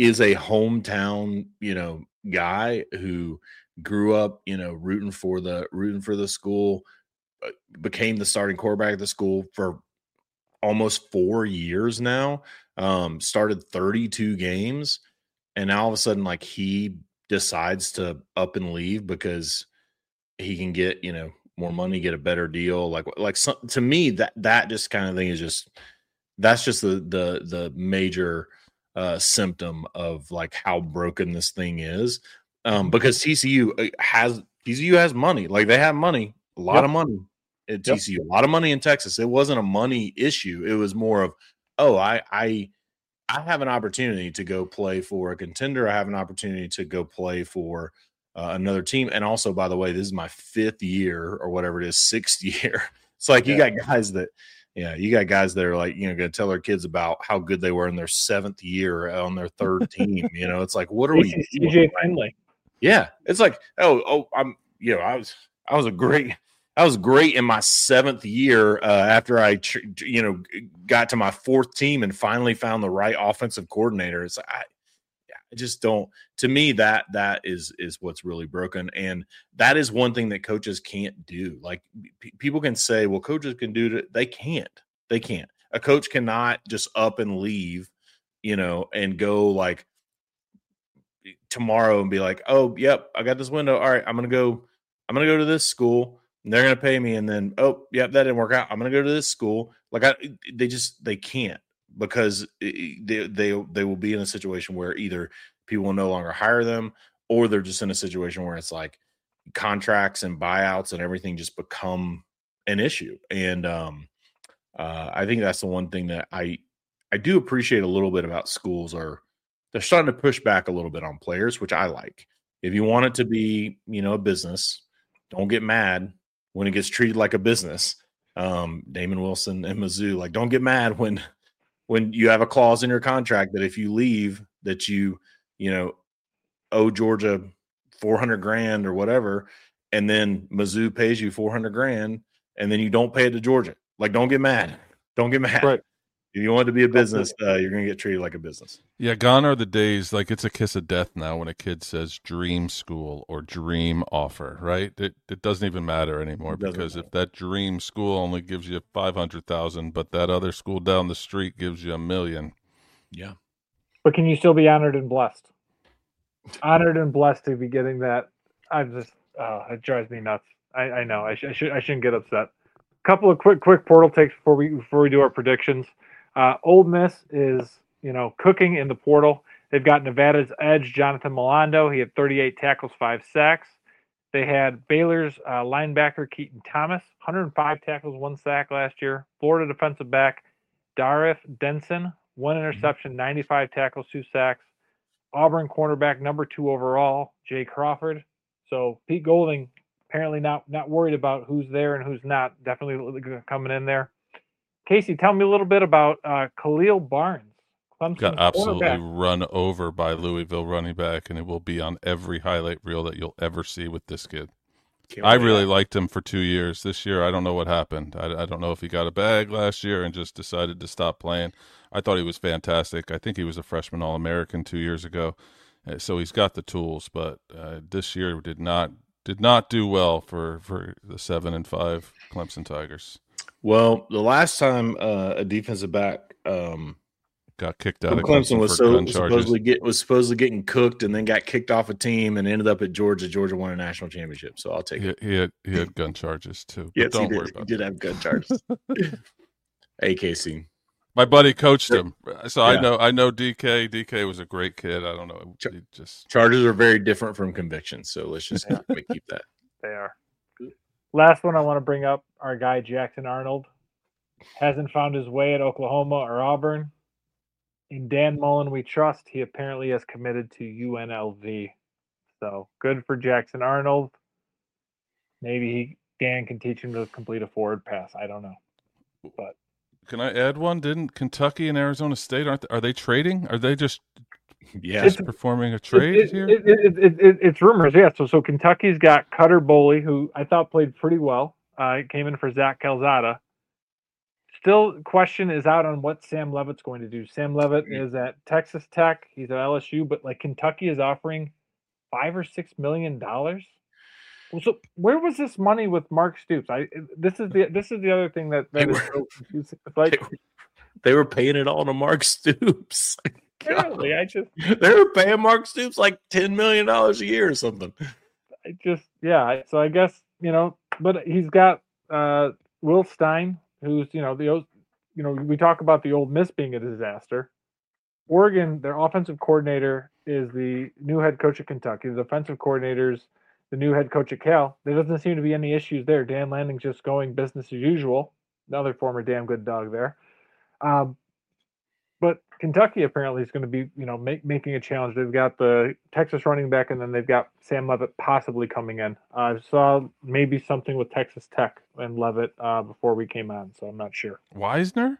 is a hometown, you know, guy who grew up, you know, rooting for the rooting for the school, became the starting quarterback of the school for almost four years now. Um, started thirty-two games, and now all of a sudden, like, he decides to up and leave because he can get, you know, more money, get a better deal. Like, like some, to me, that that just kind of thing is just that's just the the the major uh, symptom of like how broken this thing is. Um, because T C U has T C U has money, like they have money, a lot yep. of money at T C U, yep. a lot of money in Texas. It wasn't a money issue. It was more of, oh, I I I have an opportunity to go play for a contender. I have an opportunity to go play for Uh, another team. And also, by the way, this is my fifth year or whatever it is, sixth year. It's like you yeah. got guys that, yeah, you got guys that are like, you know, going to tell their kids about how good they were in their seventh year on their third team. You know, it's like, what are we C J Finley. Yeah. It's like, oh, oh, I'm, you know, I was, I was a great, I was great in my seventh year uh, after I, tr- you know, got to my fourth team and finally found the right offensive coordinator. It's like, I, I just don't, to me, that that is is what's really broken. And that is one thing that coaches can't do. Like p- people can say, well, coaches can do it. They can't. They can't. A coach cannot just up and leave, you know, and go like tomorrow and be like, oh, yep, I got this window. All right, I'm going to go, I'm going to go to this school and they're going to pay me. And then, oh, yep, that didn't work out. I'm going to go to this school. Like I, they just, they can't. Because they, they they will be in a situation where either people will no longer hire them, or they're just in a situation where it's like contracts and buyouts and everything just become an issue. And um, uh, I think that's the one thing that I I do appreciate a little bit about schools are they're starting to push back a little bit on players, which I like. If you want it to be, you know, a business, don't get mad when it gets treated like a business. Um, Damon Wilson and Mizzou, like, don't get mad when. when you have a clause in your contract that if you leave that you, you know, owe Georgia four hundred grand or whatever, and then Mizzou pays you four hundred grand and then you don't pay it to Georgia. Like, don't get mad. Don't get mad. Right. If you want it to be a business, uh, you're going to get treated like a business. Yeah, gone are the days, like it's a kiss of death now when a kid says dream school or dream offer, right? It it doesn't even matter anymore because matter. If that dream school only gives you five hundred thousand dollars, but that other school down the street gives you a million. Yeah. But can you still be honored and blessed? Honored and blessed to be getting that. I'm just, oh, it drives me nuts. I, I know. I, sh- I, should, I shouldn't get upset. A couple of quick, quick portal takes before we before we do our predictions. Uh, Ole Miss is, you know, cooking in the portal. They've got Nevada's edge, Jonathan Milando. He had thirty-eight tackles, five sacks. They had Baylor's uh, linebacker, Keaton Thomas, one hundred five tackles, one sack last year. Florida defensive back, Darif Denson, one interception, ninety-five tackles, two sacks. Auburn cornerback, number two overall, Jay Crawford. So Pete Golding apparently not, not worried about who's there and who's not. Definitely coming in there. Casey, tell me a little bit about uh, Khalil Barnes. Clemson got absolutely run over by Louisville running back, and it will be on every highlight reel that you'll ever see with this kid. Can't I really that. liked him for two years. This year, I don't know what happened. I, I don't know if he got a bag last year and just decided to stop playing. I thought he was fantastic. I think he was a freshman All-American two years ago, so he's got the tools. But uh, this year did not did not do well for, for the seven and five Clemson Tigers. Well, the last time uh, a defensive back um, got kicked out of Clemson, Clemson was for so gun supposedly charges. get was supposedly getting cooked and then got kicked off a team and ended up at Georgia. Georgia won a national championship, so I'll take he, it. He had he had gun charges too. Yes, don't he worry did. about he did that. have gun charges. A K C. My buddy coached him, so Yeah. I know I know D K. D K was a great kid. I don't know. He just Charges are very different from convictions, so let's just keep, keep that. They are. Last one I want to bring up, our guy Jackson Arnold hasn't found his way at Oklahoma or Auburn. In Dan Mullen we trust. He apparently has committed to U N L V. So good for Jackson Arnold. Maybe he, Dan can teach him to complete a forward pass. I don't know. But can I add one? Didn't Kentucky and Arizona State aren't they, are they trading? Are they just yeah just performing a trade it, it, here? It, it, it, it, it's rumors, yeah. So so Kentucky's got Cutter Boley, who I thought played pretty well. Uh, came in for Zach Calzada. still question is out on what Sam Levitt's going to do. Sam Levitt is at Texas Tech. He's at L S U, but like Kentucky is offering five or six million dollars. So where was this money with Mark Stoops? I this is the this is the other thing that, that is were, so confusing. It's like they were, they were paying it all to Mark Stoops. Apparently, I just they were paying Mark Stoops like ten million dollars a year or something. I just yeah. So I guess you know, but he's got uh, Will Stein, who's you know the you know we talk about the Ole Miss being a disaster. Oregon, their offensive coordinator is the new head coach of Kentucky. The defensive coordinator's the new head coach at Cal. There doesn't seem to be any issues there. Dan Lanning's just going business as usual. Another former damn good dog there. Um, but Kentucky apparently is going to be, you know, make, making a challenge. They've got the Texas running back, and then they've got Sam Levitt possibly coming in. I saw maybe something with Texas Tech and Levitt uh, before we came on, so I'm not sure. Wisner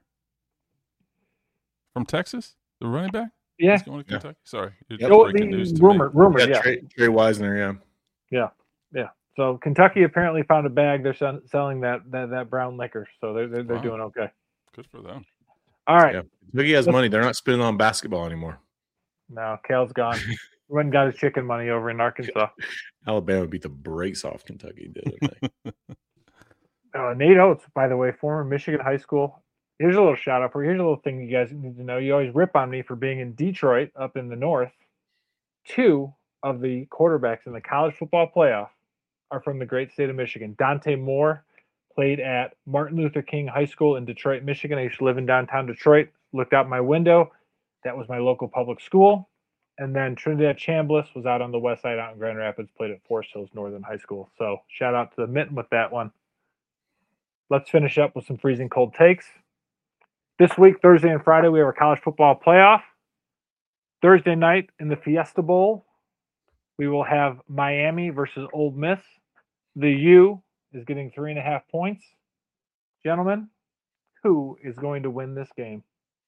from Texas, the running back? Yeah. He's going to Kentucky? Yeah. Sorry. Yep. Oh, breaking news to rumor, me. rumor, yeah. yeah. Trey, Trey Wisner, yeah. Yeah, yeah. So Kentucky apparently found a bag. They're sell- selling that, that that brown liquor, so they're they're, they're wow. doing okay. Good for them. All right. Yeah. Kentucky has money. They're not spending on basketball anymore. No, Cal's gone. He went and got his chicken money over in Arkansas. Alabama beat the brakes off Kentucky, didn't they? uh, Nate Oates, by the way, former Michigan high school. Here's a little shout out for you. Here's a little thing you guys need to know. You always rip on me for being in Detroit up in the north. Two of the quarterbacks in the college football playoff are from the great state of Michigan. Dante Moore played at Martin Luther King High School in Detroit, Michigan. I used to live in downtown Detroit. Looked out my window. That was my local public school. And then Trinidad Chambliss was out on the west side out in Grand Rapids, played at Forest Hills Northern High School. So shout out to the Mitten with that one. Let's finish up with some freezing cold takes. This week, Thursday and Friday, we have our college football playoff. Thursday night in the Fiesta Bowl, we will have Miami versus Ole Miss. The U is getting three and a half points. Gentlemen, who is going to win this game?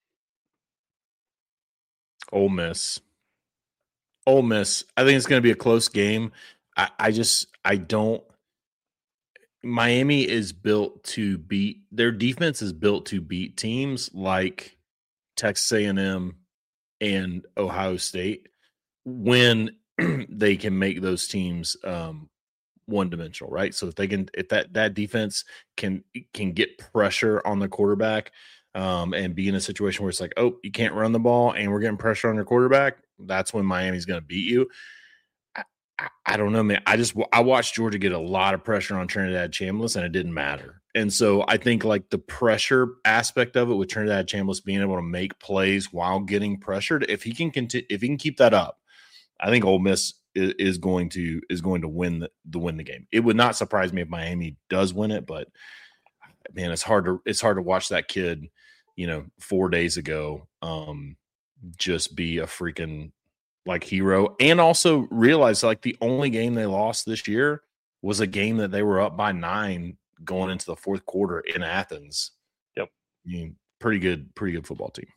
Ole Miss. Ole Miss. I think it's going to be a close game. I, I just, I don't. Miami is built to beat. Their defense is built to beat teams like Texas A and M and Ohio State when they can make those teams um, one-dimensional, right? So if they can, if that that defense can can get pressure on the quarterback um, and be in a situation where it's like, oh, you can't run the ball, and we're getting pressure on your quarterback, that's when Miami's going to beat you. I, I, I don't know, man. I just I watched Georgia get a lot of pressure on Trinidad Chambliss, and it didn't matter. And so I think like the pressure aspect of it with Trinidad Chambliss being able to make plays while getting pressured, if he can continue, if he can keep that up, I think Ole Miss is, is going to is going to win the, the win the game. It would not surprise me if Miami does win it, but man, it's hard to it's hard to watch that kid, you know, four days ago, um, just be a freaking like hero, and also realize like the only game they lost this year was a game that they were up by nine going into the fourth quarter in Athens. Yep, I mean, pretty good, pretty good football team.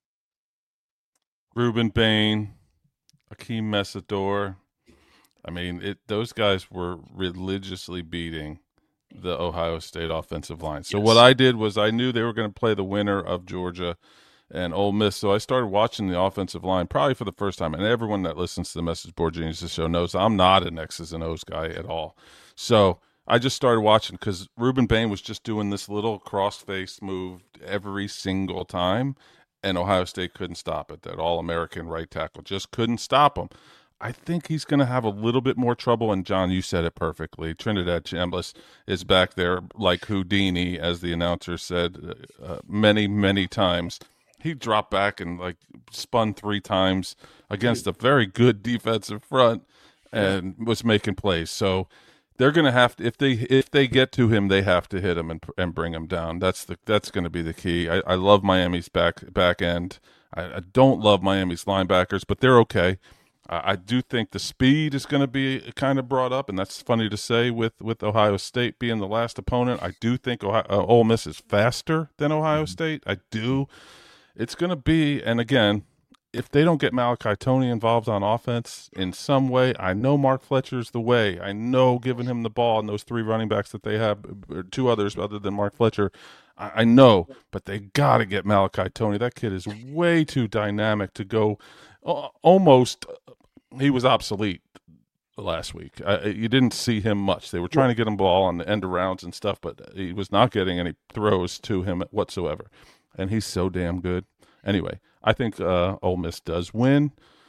Ruben Bain, Akeem Messidor. I mean, it. Those guys were religiously beating the Ohio State offensive line. So yes. What I did was I knew they were going to play the winner of Georgia and Ole Miss. So I started watching the offensive line probably for the first time. And everyone that listens to the Message Board Geniuses show knows I'm not an X's and O's guy at all. So I just started watching because Ruben Bain was just doing this little cross-face move every single time, and Ohio State couldn't stop it. That All-American right tackle just couldn't stop him. I think he's going to have a little bit more trouble, and John, you said it perfectly. Trinidad Chambliss is back there like Houdini, as the announcer said uh, many, many times. He dropped back and like spun three times against a very good defensive front and was making plays. So they're going to have to, if they if they get to him, they have to hit him and and bring him down. That's the that's going to be the key. I, I love Miami's back back end. I, I don't love Miami's linebackers, but they're okay. I, I do think the speed is going to be kind of brought up, and that's funny to say with, with Ohio State being the last opponent. I do think Ohio, uh, Ole Miss is faster than Ohio State. I do. It's going to be, and again, if they don't get Malachi Tony involved on offense in some way, I know Mark Fletcher's the way. I know giving him the ball and those three running backs that they have, or two others other than Mark Fletcher, I, I know, but they got to get Malachi Tony. That kid is way too dynamic to go uh, almost – he was obsolete last week. I, you didn't see him much. They were trying to get him ball on the end arounds and stuff, but he was not getting any throws to him whatsoever. And he's so damn good. Anyway, I think uh, Ole Miss does win.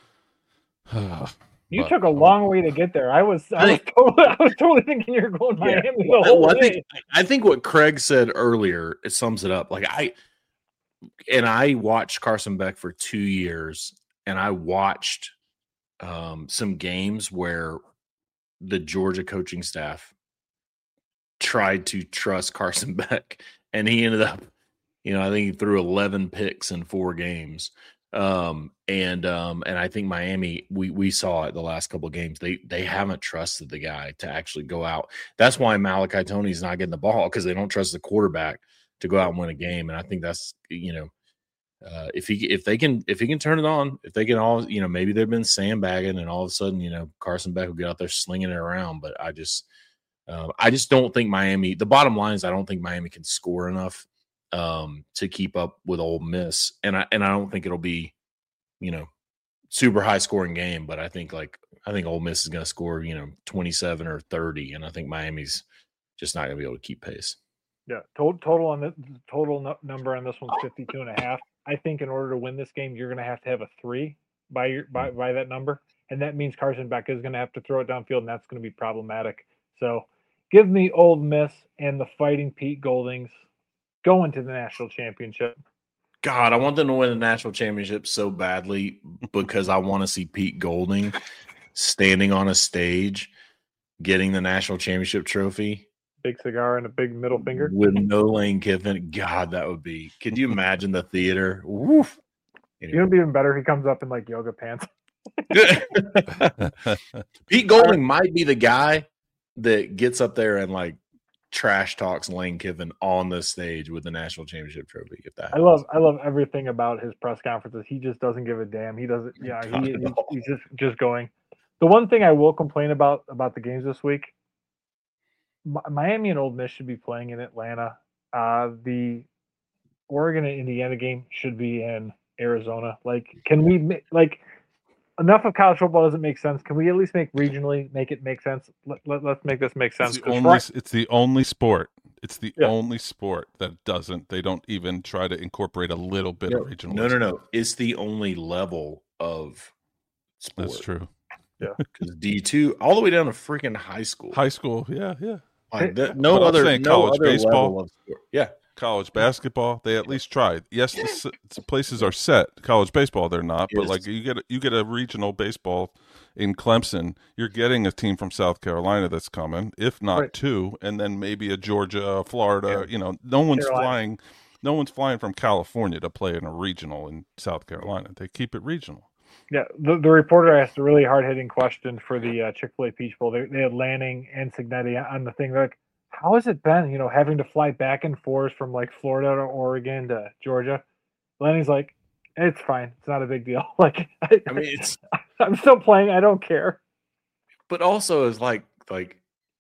You but, took a long way to get there. I was, I was, totally, I was totally thinking you were going Miami yeah. the whole well, I way. think, I think what Craig said earlier, it sums it up. Like I, and I watched Carson Beck for two years, and I watched um, some games where the Georgia coaching staff tried to trust Carson Beck, and he ended up. You know, I think he threw eleven picks in four games. Um, and um, and I think Miami, we we saw it the last couple of games. They they haven't trusted the guy to actually go out. That's why Malachi Tony's not getting the ball, because they don't trust the quarterback to go out and win a game. And I think that's, you know, uh, if he if they can if he can turn it on, if they can all, you know, maybe they've been sandbagging and all of a sudden, you know, Carson Beck will get out there slinging it around. But I just uh, I just don't think Miami, the bottom line is I don't think Miami can score enough um, to keep up with Ole Miss. And I, and I don't think it'll be, you know, super high scoring game, but I think like, I think Ole Miss is going to score, you know, twenty-seven or thirty. And I think Miami's just not going to be able to keep pace. Yeah. Total, total on the total no, number on this one's fifty-two and a half. I think in order to win this game, you're going to have to have a three by your, by, by that number. And that means Carson Beck is going to have to throw it downfield, and that's going to be problematic. So give me Ole Miss and the Fighting Pete Goldings going to the national championship. God, I want them to win the national championship so badly because I want to see Pete Golding standing on a stage getting the national championship trophy. Big cigar and a big middle finger. With no Lane Kiffin. God, that would be. Could you imagine the theater? Woof. Anyway. It'll be even better if he comes up in like yoga pants. Pete Golding might be the guy that gets up there and like trash talks Lane Kiffin on the stage with the national championship trophy. If that happens. I love I love everything about his press conferences. He just doesn't give a damn. He doesn't yeah, he, he he's just just going. The one thing I will complain about about the games this week, Miami and Ole Miss should be playing in Atlanta. Uh, the Oregon and Indiana game should be in Arizona. Like, can we like enough of college football doesn't make sense? Can we at least make regionally make it make sense? Let, let, let's make this make sense. It's the, only, it's the only sport. It's the yeah. only sport that doesn't. They don't even try to incorporate a little bit no, of regional. No, no, no. It's the only level of sport. That's true. Yeah, because D two all the way down to freaking high school. High school, yeah, yeah. Like that, no but other, no college other baseball, level of sport. Yeah. College basketball, they at least tried. Yes, the, the places are set. College baseball, they're not. But like you get you get a regional baseball in Clemson, you're getting a team from South Carolina that's coming, if not right. two, and then maybe a Georgia, Florida. Yeah. You know, no one's Carolina. flying. No one's flying from California to play in a regional in South Carolina. They keep it regional. Yeah, the, the reporter asked a really hard hitting question for the uh, Chick-fil-A Peach Bowl. They, they had Lanning and Cignetti on the thing. They're like, how has it been, you know, having to fly back and forth from like Florida to Oregon to Georgia? Lanning's like, it's fine. It's not a big deal. Like, I, I mean, it's I'm still playing. I don't care. But also, it's like, like,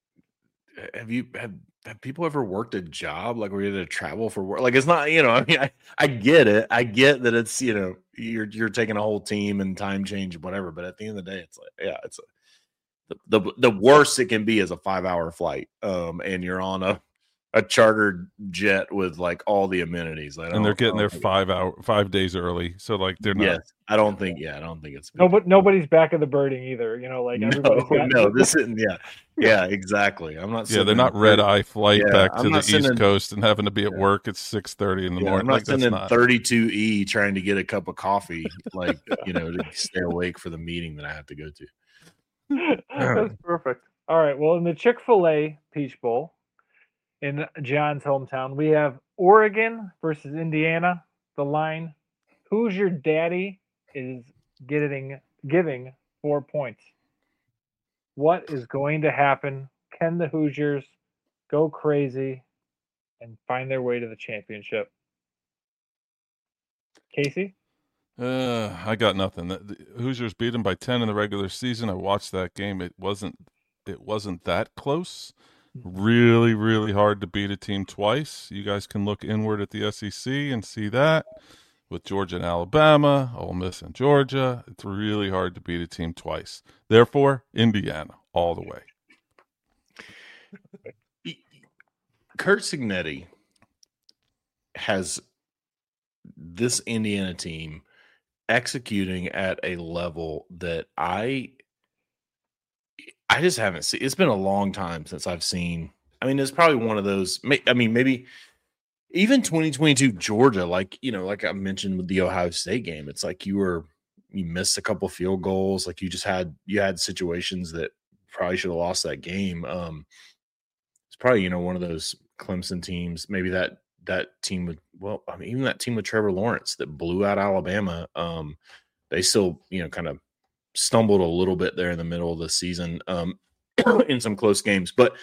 have you have, have people ever worked a job like where you had to travel for work? Like, it's not, you know, I mean, I, I get it. I get that it's, you know, you're you're taking a whole team and time change, whatever. But at the end of the day, it's like, yeah, it's a, the the the worst it can be is a five hour flight, um, and you're on a, a chartered jet with like all the amenities, like, and they're getting there five hour five days early, so like they're not. Yes, I don't think. Yeah, I don't think it's. No, but nobody's back of the birding either. You know, like everybody's no, got- no, this isn't. Yeah, yeah, exactly. I'm not. Yeah, they're not red eye flight yeah, back to the sending, East Coast and having to be at yeah. work at six thirty in the yeah, morning. I'm not like, sending not... thirty-two E trying to get a cup of coffee, like you know, to stay awake for the meeting that I have to go to. That's perfect. All right. Well, in the Chick-fil-A Peach Bowl in John's hometown, we have Oregon versus Indiana. The line, who's your daddy, is getting giving four points. What is going to happen? Can the Hoosiers go crazy and find their way to the championship? Casey? Uh, I got nothing. The, the Hoosiers beat them by ten in the regular season. I watched that game. It wasn't it wasn't that close. Really, really hard to beat a team twice. You guys can look inward at the S E C and see that with Georgia and Alabama, Ole Miss and Georgia. It's really hard to beat a team twice. Therefore, Indiana all the way. Curt Cignetti has this Indiana team executing at a level that I I just haven't seen. It's been a long time since I've seen. I mean, it's probably one of those. I mean, maybe even twenty twenty-two Georgia, like, you know, like I mentioned with the Ohio State game, it's like you were you missed a couple field goals. Like you just had you had situations that probably should have lost that game. Um, it's probably, you know, one of those Clemson teams, maybe that that team with, well, I mean, even that team with Trevor Lawrence that blew out Alabama. Um, they still, you know, kind of stumbled a little bit there in the middle of the season um, in some close games. But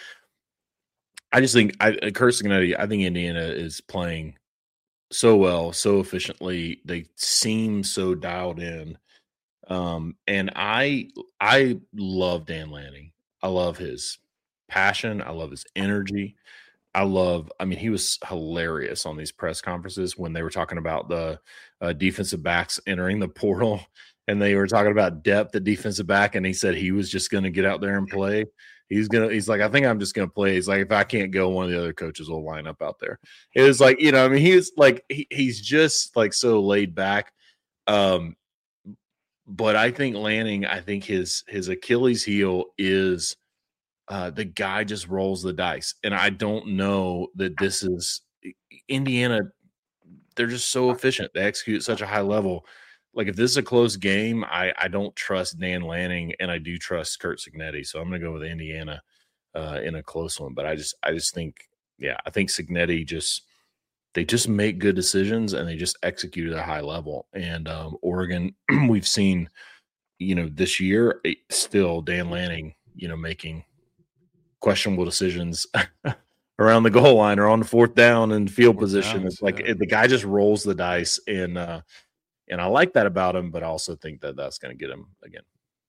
I just think, I, Curt Cignetti, I think Indiana is playing so well, so efficiently. They seem so dialed in. Um, and I, I love Dan Lanning. I love his passion. I love his energy. I love, I mean, he was hilarious on these press conferences when they were talking about the uh, defensive backs entering the portal and they were talking about depth at defensive back. And he said he was just going to get out there and play. He's going to, he's like, I think I'm just going to play. He's like, if I can't go, one of the other coaches will line up out there. It was like, you know, I mean, he was like, he, he's just like so laid back. Um, but I think Lanning, I think his, his Achilles heel is, Uh, the guy just rolls the dice. And I don't know that this is Indiana. They're just so efficient. They execute at such a high level. Like if this is a close game, I, I don't trust Dan Lanning and I do trust Curt Cignetti. So I'm going to go with Indiana uh, in a close one. But I just, I just think, yeah, I think Cignetti just, they just make good decisions and they just execute at a high level. And um, Oregon, we've seen, you know, this year still Dan Lanning, you know, making questionable decisions around the goal line or on the fourth down and field fourth position. Downs, it's like yeah. it, the guy just rolls the dice, and uh, and I like that about him, but I also think that that's going to get him again.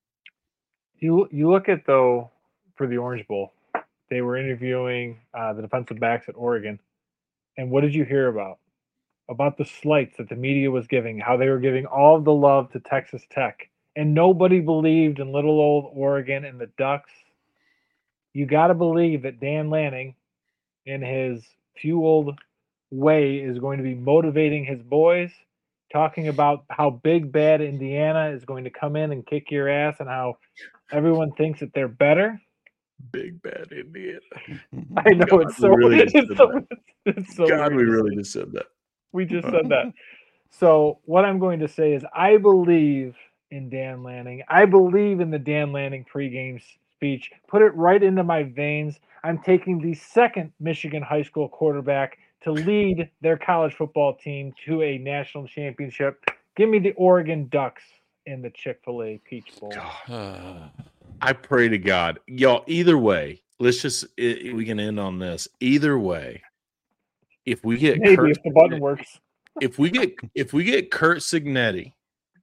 You you look at though for the Orange Bowl, they were interviewing uh, the defensive backs at Oregon, and what did you hear about? About the slights that the media was giving, how they were giving all of the love to Texas Tech, and nobody believed in little old Oregon and the Ducks. You got to believe that Dan Lanning, in his fueled way, is going to be motivating his boys, talking about how big, bad Indiana is going to come in and kick your ass and how everyone thinks that they're better. Big, bad Indiana. I know. God, it's, so, really it's, so, it's so God, we really just said that. We just said that. So what I'm going to say is I believe in Dan Lanning. I believe in the Dan Lanning pregame speech. Put it right into my veins. I'm taking the second Michigan high school quarterback to lead their college football team to a national championship. Give me the Oregon Ducks in the Chick-fil-A Peach Bowl. God. I pray to God. Y'all, either way, let's just, it, we can end on this. Either way, if we get Maybe Curt, if the button works. if we get if we get Curt Cignetti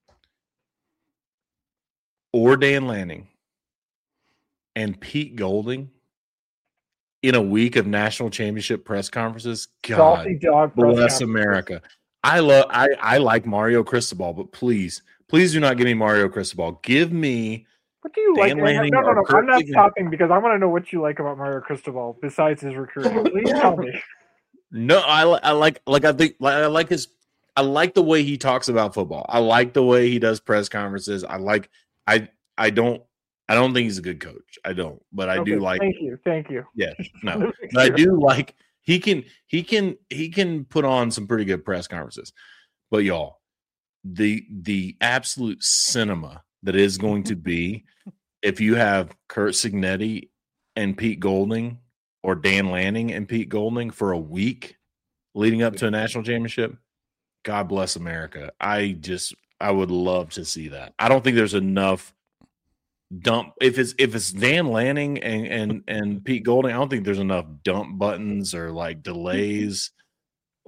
or Dan Lanning and Pete Golding in a week of national championship press conferences, God dog bless America. I love, I, I like Mario Cristobal, but please, please do not give me Mario Cristobal. Give me what do you Dan like? Lanning no, no, no. I'm not Cignetti. stopping because I want to know what you like about Mario Cristobal besides his recruiting. Please tell me. No, I, I like, like I think, like, I like his, I like the way he talks about football. I like the way he does press conferences. I like, I, I don't. I don't think he's a good coach. I don't, but I okay, do like. Thank you, thank you. Yeah, no, but I do like he can he can he can put on some pretty good press conferences. But y'all, the the absolute cinema that is going to be if you have Curt Cignetti and Pete Golding, or Dan Lanning and Pete Golding for a week leading up to a national championship. God bless America. I just I would love to see that. I don't think there's enough. Dump if it's if it's Dan Lanning and and and Pete Golding, I don't think there's enough dump buttons or like delays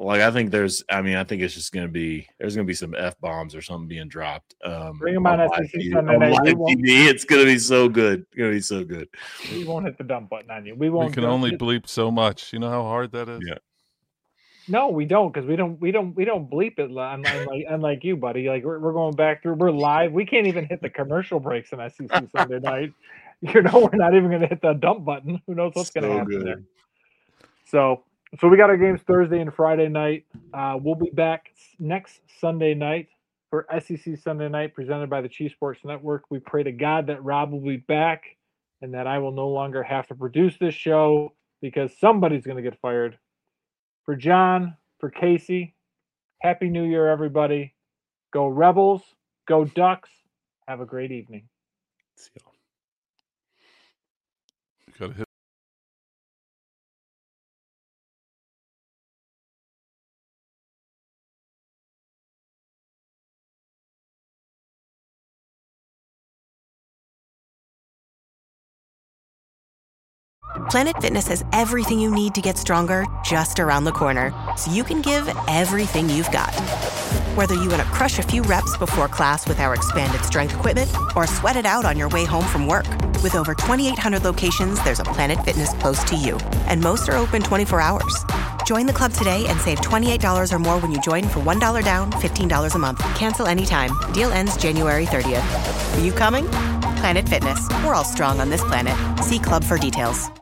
Like, I think there's, I mean, I think it's just going to be, there's going to be some F bombs or something being dropped. Um, Bring them on, on S E C Sunday night. On live T V. It's going to be so good. It's going to be so good. We won't hit the dump button on you. We won't. We can only bleep so much. You know how hard that is? Yeah. No, we don't, because we don't, we don't, we don't bleep it. Unlike, unlike you, buddy. Like we're, we're going back through. We're live. We can't even hit the commercial breaks on S E C Sunday night. You know, we're not even going to hit the dump button. Who knows what's going to So happen good. there? So, so we got our games Thursday and Friday night. Uh, we'll be back next Sunday night for S E C Sunday night, presented by the Chief Sports Network. We pray to God that Rob will be back and that I will no longer have to produce this show because somebody's going to get fired. For John, for Casey, Happy New Year, everybody. Go Rebels, go Ducks. Have a great evening. Gotta hit. Planet Fitness has everything you need to get stronger just around the corner, so you can give everything you've got. Whether you want to crush a few reps before class with our expanded strength equipment or sweat it out on your way home from work. With over twenty-eight hundred locations, there's a Planet Fitness close to you, and most are open twenty-four hours. Join the club today and save twenty-eight dollars or more when you join for one dollar down, fifteen dollars a month. Cancel anytime. Deal ends January thirtieth. Are you coming? Planet Fitness. We're all strong on this planet. See club for details.